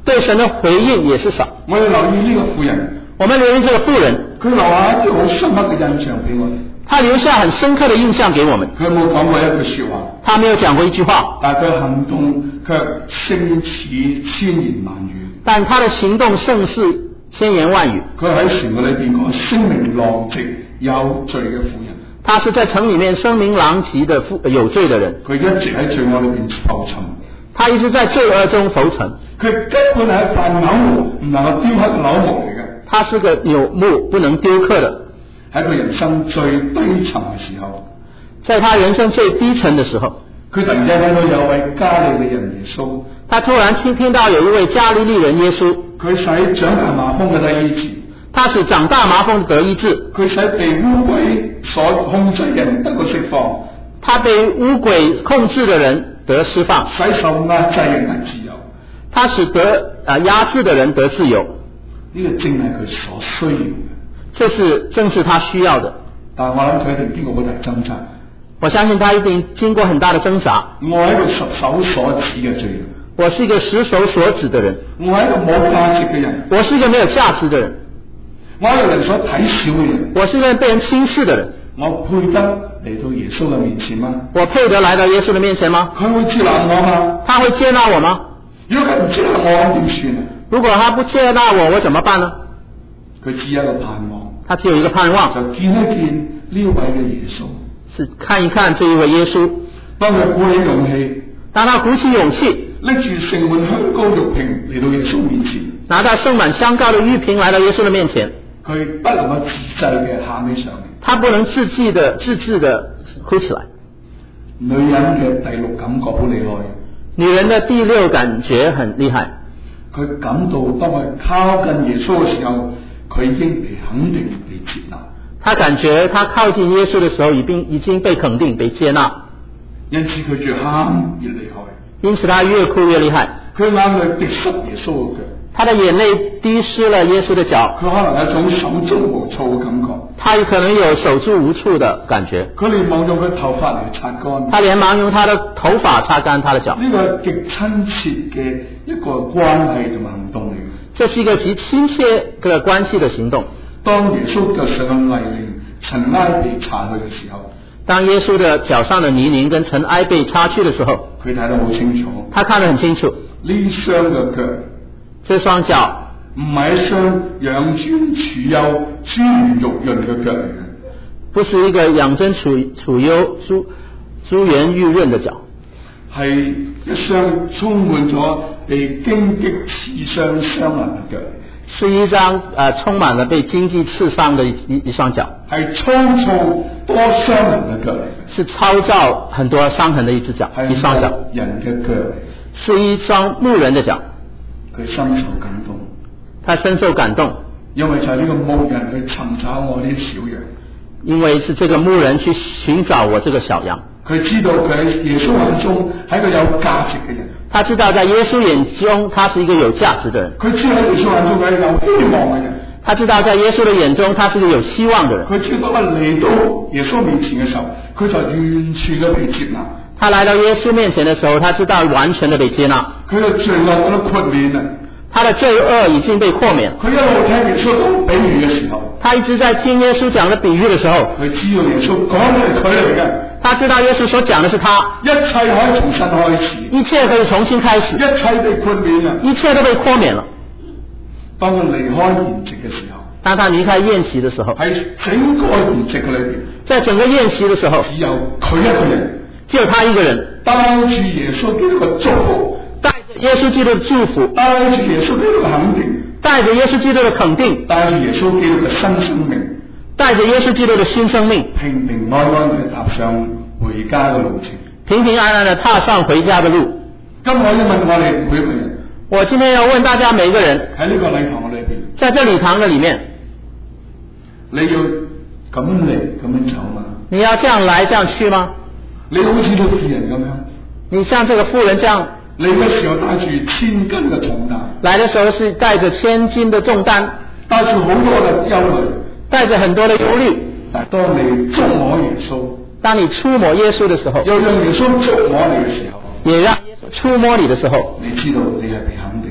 对神的回應也是少。 我哋留意呢個婦人， 我們留意這個婦人， 佢留下一啲好深刻嘅印象俾我哋。 他留下很深刻的印象給我們。 佢冇講過一句說話， 他沒有講過一句話， 但佢行動卻勝似千言萬語。 但他的行動勝似千言萬語。 佢喺城裏邊講聲名狼藉有罪嘅婦人。 他是在城裡面聲名狼藉的有罪的人。 佢一直喺罪惡裏邊浮沉。 他一直在罪惡中浮沉。 佢根本係一塊朽木，唔能夠雕刻嘅朽木嚟嘅。 他是個朽木，不能雕刻的。 喺佢人生最低沉嘅時候， 在他人生最低沉嘅時候， 佢突然間聽到有位加利利人耶穌。 他突然聽聽到有一位加利利人耶穌。 佢使長大麻風嘅得醫治。 他使長大麻風得醫治。 佢使被污鬼所控制人得個釋放。 他被污鬼控制的人得釋放。 使受壓制人得自由。 他使得啊壓制的人得自由。 呢個正係佢所需要嘅。 這是正是他需要的。 但我諗佢一定經過好大掙扎。 我相信他一定經過很大的掙扎。 我係一個十手所指嘅罪人。 我是一個十手所指的人。 我係一個冇價值嘅人。 我是一個沒有價值的人。 我係人所睇小嘅人。 我是一個被人輕視的人。 我配得嚟到耶穌嘅面前嗎？ 我配得來到耶穌的面前嗎？ 佢會接納我嗎？ 他會接納我嗎？ 如果佢唔接納我，咁點算啊？ 如果他不接納我，我怎麼辦呢？ 佢只有一個盼望。 他只有一個盼望， 就見一見呢位嘅耶穌， 是看一看這一位耶穌。 當佢鼓起勇氣， 當他鼓起勇氣， 拎住盛滿香膏玉瓶嚟到耶穌面前， 拿到盛滿香膏的玉瓶來到耶穌的面前， 佢不能夠自制嘅喊起上嚟， 他不能自制的自制的哭起來。 女人嘅第六感覺好厲害， 女人的第六感覺很厲害。 佢感到當佢靠近耶穌嘅時候，佢已經被肯定被接納。 他感覺他靠近耶穌的時候已經已經被肯定被接納， 因此佢越喊越厲害。 因此他越哭越厲害。 佢眼淚滴濕耶穌嘅腳， 他的眼淚滴濕了耶穌的腳。 佢可能有一種手足無措嘅感覺， 他可能有手足無措的感覺。 佢連忙用佢頭髮嚟擦乾， 他連忙用他的頭髮擦乾他的腳。 呢個係極親切嘅一個關係同埋行動嚟嘅。 這是一個極親切的關係的行動。 當耶穌腳上嘅泥濘塵埃被擦去嘅時候， 當耶穌的腳上的泥濘跟塵埃被擦去的時候， 佢睇得好清楚。 他看得很清楚， 呢雙嘅腳， 這雙腳唔係一雙養尊處優、珠圓玉潤嘅腳嚟嘅， 不是一個養尊處處優、珠珠圓玉潤的腳， 係一雙充滿咗被荊棘刺傷傷痕嘅腳。 是一張呃充滿了被荊棘刺傷的一一一雙腳， 係粗糙多傷痕嘅腳嚟嘅， 是糙糙很多傷痕的一隻腳，一雙腳， 人嘅腳嚟， 是一雙牧人的腳。 佢深受感動， 他深受感動， 因為就係呢個牧人去尋找我啲小羊， 因為是這個牧人去尋找我這個小羊。 佢知道佢喺耶穌眼中係一個有價值嘅人。 他知道在耶穌眼中他是一個有價值的人。 佢知道喺耶穌眼中佢係有希望嘅人。 他知道在耶穌的眼中他是一個有希望的人。 佢知道當佢嚟到耶穌面前嘅時候，佢就完全嘅被接納。 他來到耶穌面前的時候，他知道完全的被接納。 佢嘅罪惡都豁免啦。 他的罪惡已經被豁免。 佢一路聽耶穌講比喻嘅時候， 他一直在聽耶穌講的比喻的時候， 佢知道耶穌講嘅係佢嚟嘅。 他知道耶穌所講的是他， 一切可以重新開始， 一切可以重新開始， 一切被豁免啦， 一切都被豁免了。 當佢離開筵席嘅時候， 當他離開宴席的時候， 喺整個筵席裏邊， 在整個宴席的時候， 只有佢一個人， 只有他一個人， 帶住耶穌基督嘅祝福， 帶着耶穌基督的祝福， 帶住耶穌基督嘅肯定， 帶着耶穌基督的肯定， 帶住耶穌基督嘅新生命， 帶着耶穌基督的新生命， 平平安安嘅踏上回家嘅路程， 平平安安的踏上回家的路。 今日我要問我哋每一個人， 我今天要問大家每一個人， 喺呢個禮堂嘅裏邊， 在這禮堂嘅裡面， 你要咁嚟咁樣走嗎？ 你要這樣來這樣去嗎？ 你好似個婦人咁樣， 你像這個婦人這樣， 嚟嘅時候帶住千斤嘅重擔， 來的時候是帶着千斤的重擔， 帶住好多嘅憂慮， 帶着很多的憂慮。 但當你觸摸耶穌， 當你觸摸耶穌的時候， 又讓耶穌觸摸你嘅時候， 也讓耶穌觸摸你的時候， 你知道你係被肯定，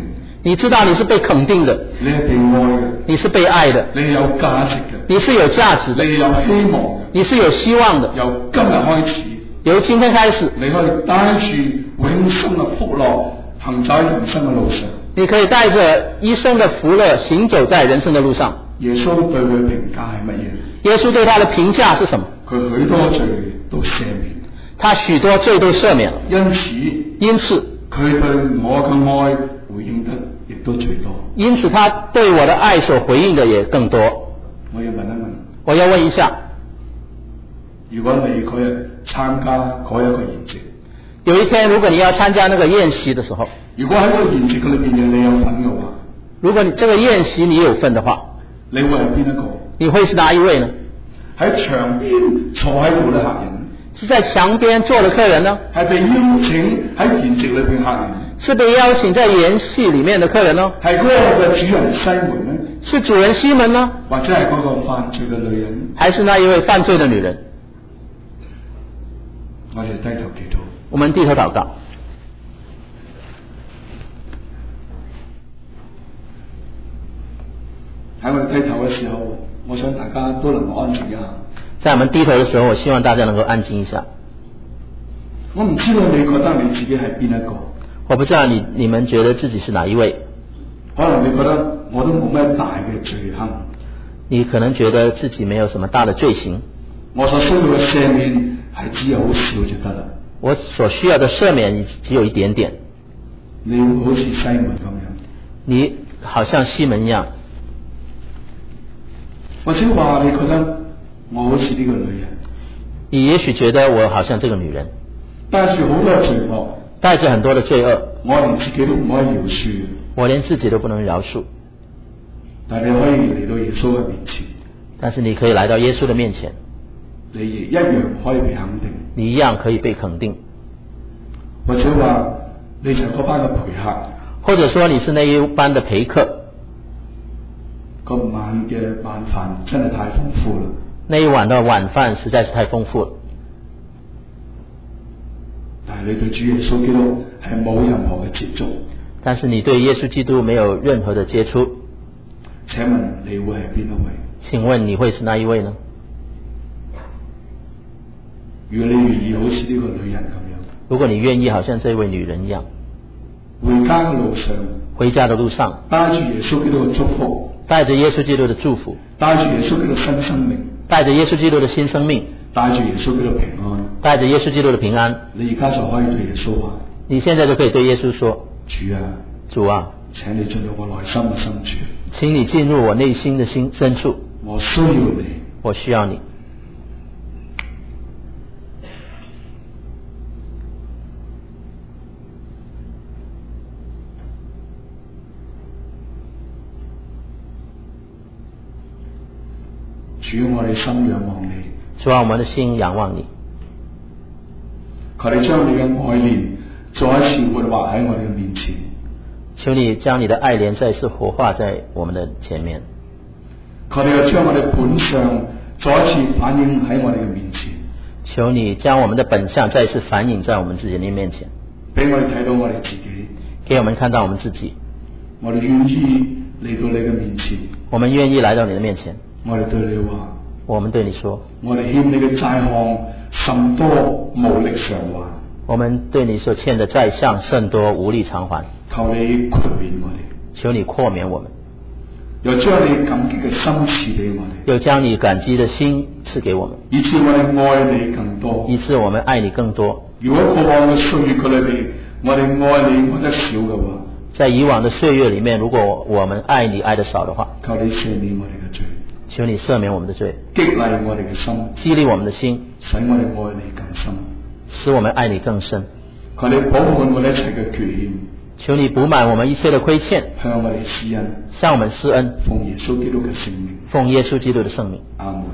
你知道你是被肯定的， 你係被愛嘅， 你是被愛的， 你有價值嘅， 你是有價值的， 你有希望嘅， 你是有希望的。 由今日開始， 由今天開始， 你可以帶住永生嘅福樂行在人生嘅路上。 你可以帶着一生的福樂行走在人生的路上。 耶穌對佢評價係乜嘢？ 耶穌對他的評價是什麼？ 佢許多罪都赦免， 他許多罪都赦免了。 因此， 因此佢對我嘅愛回應得亦都最多。 因此他對我的愛所回應的也更多。 我要問一問， 我要問一下， 如果你嗰日參加嗰一個筵席， 有一天如果你要參加那個宴席的時候， 如果喺嗰個宴席嘅裏邊你有份嘅話， 如果你這個宴席你有份的話， 你會係邊一個？ 你會是哪一位呢？ 喺牆邊坐喺度嘅客人， 是在牆邊坐的客人呢？ 係被邀請喺筵席裏邊客人， 是被邀請在宴席裏面的客人呢？ 係嗰個嘅主人西門呢？ 是主人西門呢？ 或者係嗰個犯罪嘅女人？ 還是那一位犯罪的女人？ 我哋低頭祈禱。 我們低頭禱告。 喺我哋低頭嘅時候，我想大家都能夠安靜一下。 在我們低頭嘅時候，我希望大家能夠安靜一下。 我唔知道你覺得你自己係邊一個？ 我不知道你你們覺得自己是哪一位？ 可能你覺得我都冇咩大嘅罪行。 你可能覺得自己沒有什麼大的罪行。 我所需要嘅赦免係只有好少就得啦。 我所需要的赦免只有一點點。 你會好似西門咁樣。 你好像西門一樣。 或者話你覺得我好似呢個女人。 你也許覺得我好像這個女人， 帶住好多罪惡， 帶着很多的罪惡， 我連自己都唔可以饒恕， 我連自己都不能饒恕。 但你可以嚟到耶穌嘅面前， 但是你可以來到耶穌的面前， 你亦一樣可以被肯定， 你一樣可以被肯定。 或者話你就係嗰班嘅陪客， 或者說你是那一班的陪客。 嗰晚嘅晚飯真係太豐富啦！ 那一晚的晚飯實在是太豐富了。 但係你對主耶穌基督係冇任何嘅接觸。 但是你對耶穌基督沒有任何的接觸。 請問你會係邊一位？ 請問你會是哪一位呢？ 如果你願意好似呢個女人咁樣， 如果你願意好像這位女人一樣， 回家嘅路上， 回家的路上， 帶住耶穌基督嘅祝福， 帶着耶穌基督的祝福， 帶住耶穌基督新生命， 帶着耶穌基督的新生命， 帶住耶穌基督平安， 帶着耶穌基督的平安。 你而家就可以對耶穌話： 你現在就可以對耶穌說： 主啊， 主啊， 請你進入我內心嘅深處， 請你進入我內心的心深處。 我需要你， 我需要你。 主，我哋心仰望你。 主啊，我們的心仰望你。 求你將你嘅愛憐再一次活畫喺我哋嘅面前。 求你將你的愛憐再一次活化在我們的前面。 求你又將我哋本相再一次反映喺我哋嘅面前。 求你將我們的本相再一次反映在我們自己的面前。 俾我哋睇到我哋自己。 給我們看到我們自己。 我哋願意嚟到你嘅面前。 我們願意來到你的面前。 我哋對你話， 我們對你說， 我哋欠你嘅債項甚多，無力償還。 我們對你所欠的債項甚多，無力償還。 求你豁免我哋， 求你豁免我們， 又將你感激嘅心賜俾我哋， 又將你感激的心賜給我們， 以致我哋愛你更多， 以致我們愛你更多。 如果過往嘅歲月嘅裏邊，我哋愛你愛得少嘅話， 在以往的歲月裡面，如果我們愛你愛得少的話， 求你赦免我哋嘅罪。 求你赦免我們的罪， 激勵我哋嘅心， 激勵我們的心， 使我哋愛你更深， 使我們愛你更深。 求你補滿我哋一切嘅缺欠， 求你補滿我們一切的虧欠， 向我哋施恩， 向我們施恩。 奉耶穌基督嘅聖名， 奉耶穌基督的聖名。 阿門。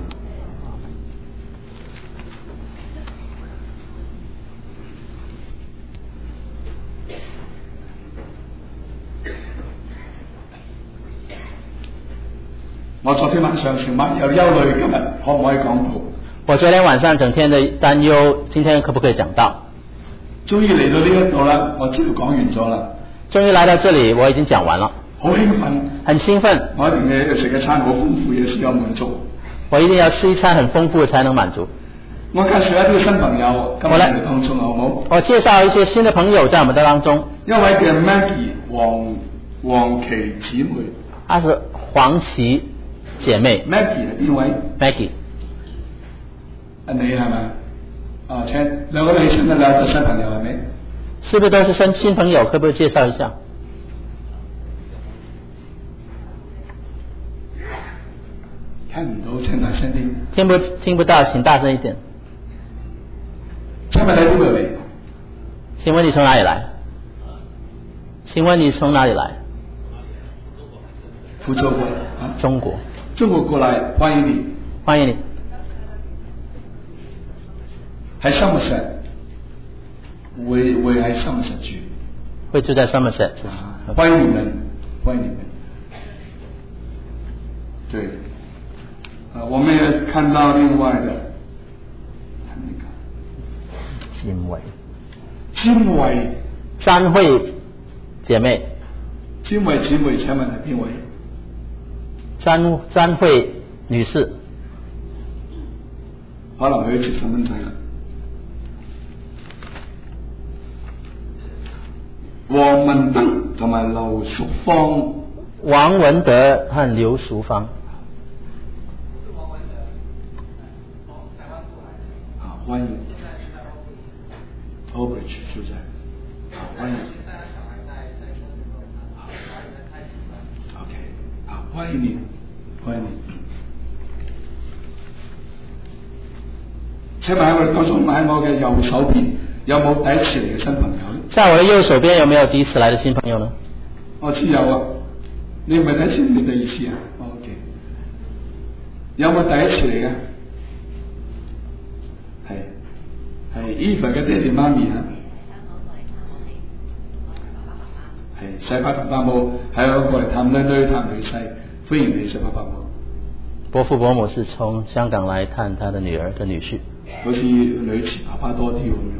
我昨天晚上成晚有憂慮，今日可唔可以講到？ 我昨天晚上整天的擔憂，今天可不可以講到？ 終於嚟到呢一度啦，我知道講完咗啦。 终于来到这里，我已经讲完了， 好興奮， 很興奮， 我一定要食一餐好豐富嘅先有滿足。 我一定要吃一餐很豐富才能滿足。 我介紹一啲新朋友今日嚟當中好唔好？ 我介紹一些新的朋友在我們的當中。 一位叫 Maggie 黃黃琪姊妹， 她是黃琪姐妹。 Maggie 係邊位 ？Maggie。 啊，你係咪？哦，請兩個女生嘅兩個新朋友係咪？ 是不是都是新新朋友？可不可以介紹一下？ 看唔到，請大聲啲。 聽不聽不到，請大聲一點。 請問你邊度嚟？ 請問你從哪裡來？請問你從哪裡來？ 福州過來啊？ 中國。 中國過來，歡迎你。 歡迎你。 喺 Somerset， 會會喺 Somerset 住。 會住在 Somerset。 啊，歡迎你們，歡迎你們。對。啊，我們也看到另外的，看那個金偉， 金偉， 詹慧姐妹， 金偉姊妹，請問係邊位？ 詹詹慧女士， 可能佢接身份證啦。黃文德同埋劉淑芳， 王文德和劉淑芳。 歡迎 ，Oldbridge 住在，好歡迎。OK， 好歡迎你，歡迎你。請問喺我哋當中喺我嘅右手邊有冇第一次嚟嘅新朋友？ 在我的右手邊有沒有第一次來的新朋友呢？ 我知有啊，你唔係第一次，你第二次啊 ？OK， 有冇第一次嚟嘅？係 Eva 嘅爹哋媽咪啊，係細伯同伯母係我過嚟探女女探女婿，歡迎你細伯伯母。 伯父伯母是從香港來探他的女兒的女婿， 好似女似爸爸多啲咁樣。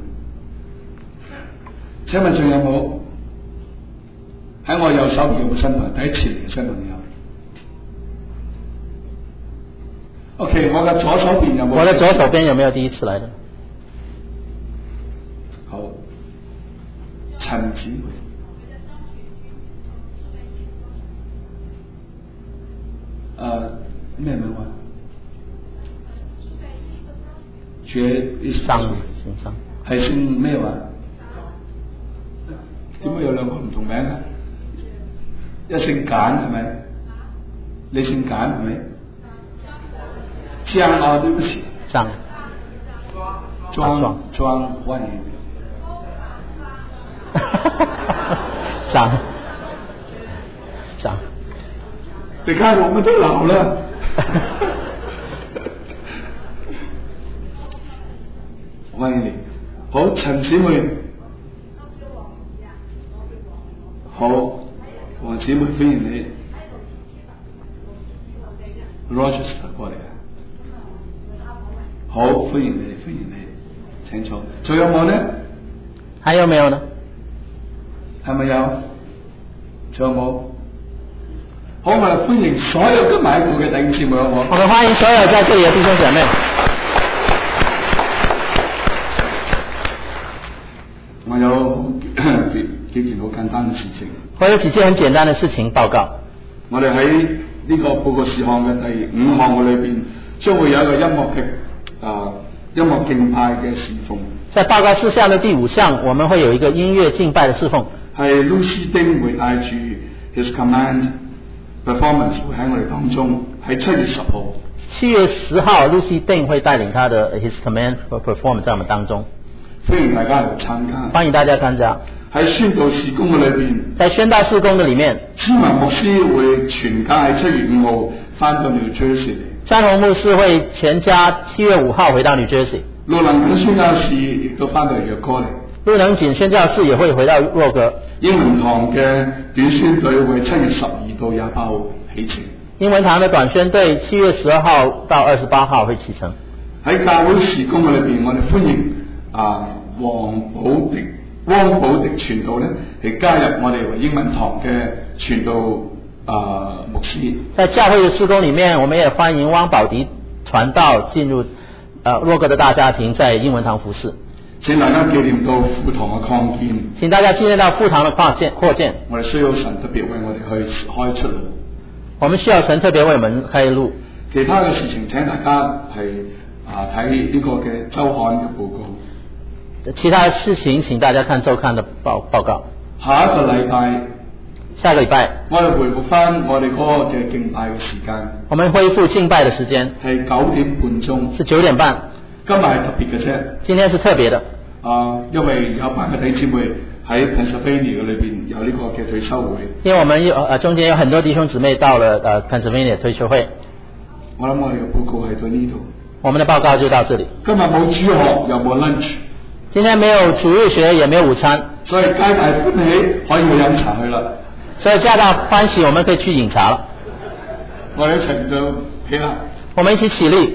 請問仲有冇喺我右手邊有冇新朋友？第一次嚟嘅新朋友 ？OK， 我嘅左手邊有冇？ 我的左手邊有沒有第一次來的？ 好，陳姊妹，誒咩名話？絕生姓生， 係姓咩話？點解有兩個唔同名啊？一姓簡係咪？你姓簡係咪？江啊，對不起， 張， 莊莊歡迎。 張張， 你看我們都老了。歡迎你，好，陳姊妹，好，黃姊妹歡迎你 ，Rochester 過嚟啊，好，歡迎你，歡迎你，請坐，仲有冇呢？ 還有沒有呢？ 係咪有？仲有冇？好，我哋歡迎所有今日喺度嘅弟兄姊妹，好唔好？ 我們歡迎所有在這裡嘅弟兄姐妹。 我有幾幾件好簡單嘅事情。 我有幾件很簡單嘅事情報告。 我哋喺呢個報告事項嘅第五項嘅裏邊，將會有一個音樂嘅啊音樂敬拜嘅侍奉。 在報告事項嘅第五項，我們會有一個音樂敬拜嘅侍奉。 係 Lucy Ding 會帶住 His Command Performance 會喺我哋當中，喺七月十號。 七月十號 ，Lucy Ding 會帶領他的 His Command Performance 在我們當中。 歡迎大家嚟參加。 歡迎大家參加。 喺宣道事工嘅裏邊， 在宣道事工嘅裡面， 詹文牧師會全家喺七月五號翻到 New Jersey 嚟。 詹宏牧師會全家七月五號回到 New Jersey。 陸能錦宣教士亦都翻到約哥嚟。 陸能錦宣教士也會回到若哥。 英文堂嘅短宣隊會七月十二到廿八號起程。 英文堂嘅短宣隊七月十二號到二十八號會啟程。 喺教會事工嘅裏邊，我哋歡迎啊黃寶迪汪寶迪傳道咧係加入我哋英文堂嘅傳道啊、呃、牧師。 在教會的事工裡面，我們也歡迎汪寶迪傳道進入呃洛哥的大家庭，在英文堂服侍。 請大家紀念到父堂嘅擴建。 請大家紀念到父堂的擴建擴建。 我哋需要神特別為我哋去開出路。 我們需要神特別為我們開路。 其他嘅事情請大家係啊睇呢個嘅週刊嘅報告。 其他的事情請大家看週刊的報報告。 下一個禮拜， 下個禮拜， 我哋回復翻我哋嗰個嘅敬拜嘅時間。 我們恢復敬拜嘅時間係九點半鐘。 是九點半。 今日係特別嘅啫。 今天是特別的。 啊，因為有班嘅弟兄姊妹喺 Pennsylvania 裏邊有呢個嘅退休會。 因為我們有呃中間有很多弟兄姊妹到了呃 Pennsylvania 退休會。 我諗我哋嘅報告係到呢度。 我們的報告就到這裡。 今日冇主學又冇 lunch。 今天沒有主日學，也沒有午餐， 所以皆大歡喜，可以去飲茶去啦。 所以皆大歡喜，我們可以去飲茶了。 我哋一齊就起立。 我們一起起立。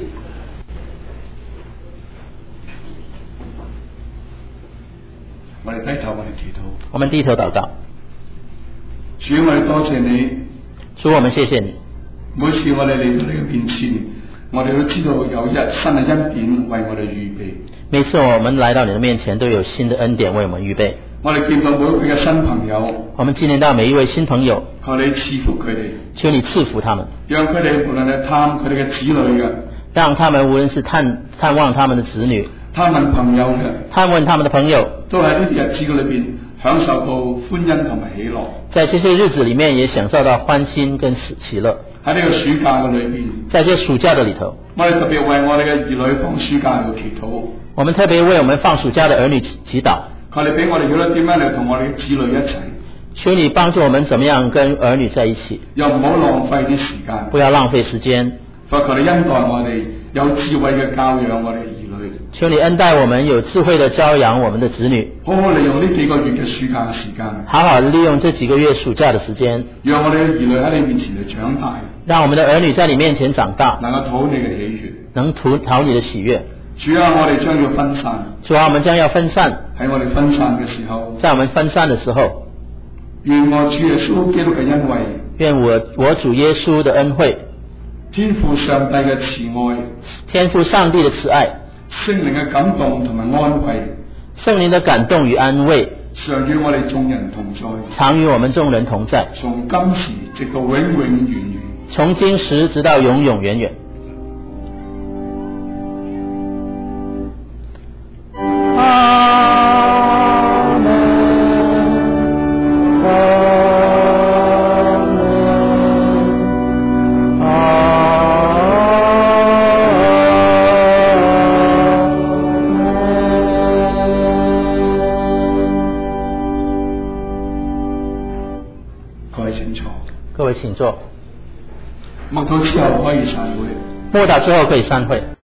我哋低頭，我哋祈禱。 我們低頭禱告。 主，我哋多謝你。 主，我們謝謝你。 每次我哋嚟到你嘅面前，我哋都知道有一新嘅恩典為我哋預備。 每次我們來到你的面前，都有新的恩典為我們預備。 我哋見到每一位嘅新朋友， 我們紀念到每一位新朋友， 求你賜福佢哋， 求你賜福他們， 讓佢哋無論係探佢哋嘅子女嘅， 讓他們無論是探探望他們的子女， 探問朋友嘅， 探問他們的朋友， 都喺呢啲日子嘅裏邊享受到歡欣同埋喜樂。 在這些日子裡面，也享受到歡欣跟喜樂。 喺呢個暑假嘅裏邊， 在這暑假的裡頭， 我哋特別為我哋嘅兒女放暑假嚟祈禱。 我們特別為我們放暑假的兒女祈禱。 求你俾我哋曉得點樣嚟同我哋嘅子女一齊。 求你幫助我們怎麼樣跟兒女在一起。 又唔好浪費啲時間。 不要浪費時間。 求你恩待我哋有智慧嘅教養我哋兒女。 求你恩待我們有智慧的教養我們的子女。 好好利用呢幾個月嘅暑假時間。 好好利用這幾個月暑假的時間。讓我哋嘅兒女喺你面前嚟長大。讓我們的兒女在你面前長大。 能夠討你嘅喜悅。 能討討你的喜悅。 主啊，我哋將要分散。 主啊，我們將要分散。 喺我哋分散嘅時候， 在我們分散的時候， 願我主耶穌基督嘅恩惠， 願我我主耶穌的恩惠， 天父上帝嘅慈愛， 天父上帝的慈愛， 聖靈嘅感動同埋安慰， 聖靈的感動與安慰， 常與我哋眾人同在， 常與我們眾人同在， 從今時直到永永遠遠， 從今時直到永永遠遠。各位請坐。 默禱之後可以散會。 默禱之後可以散會。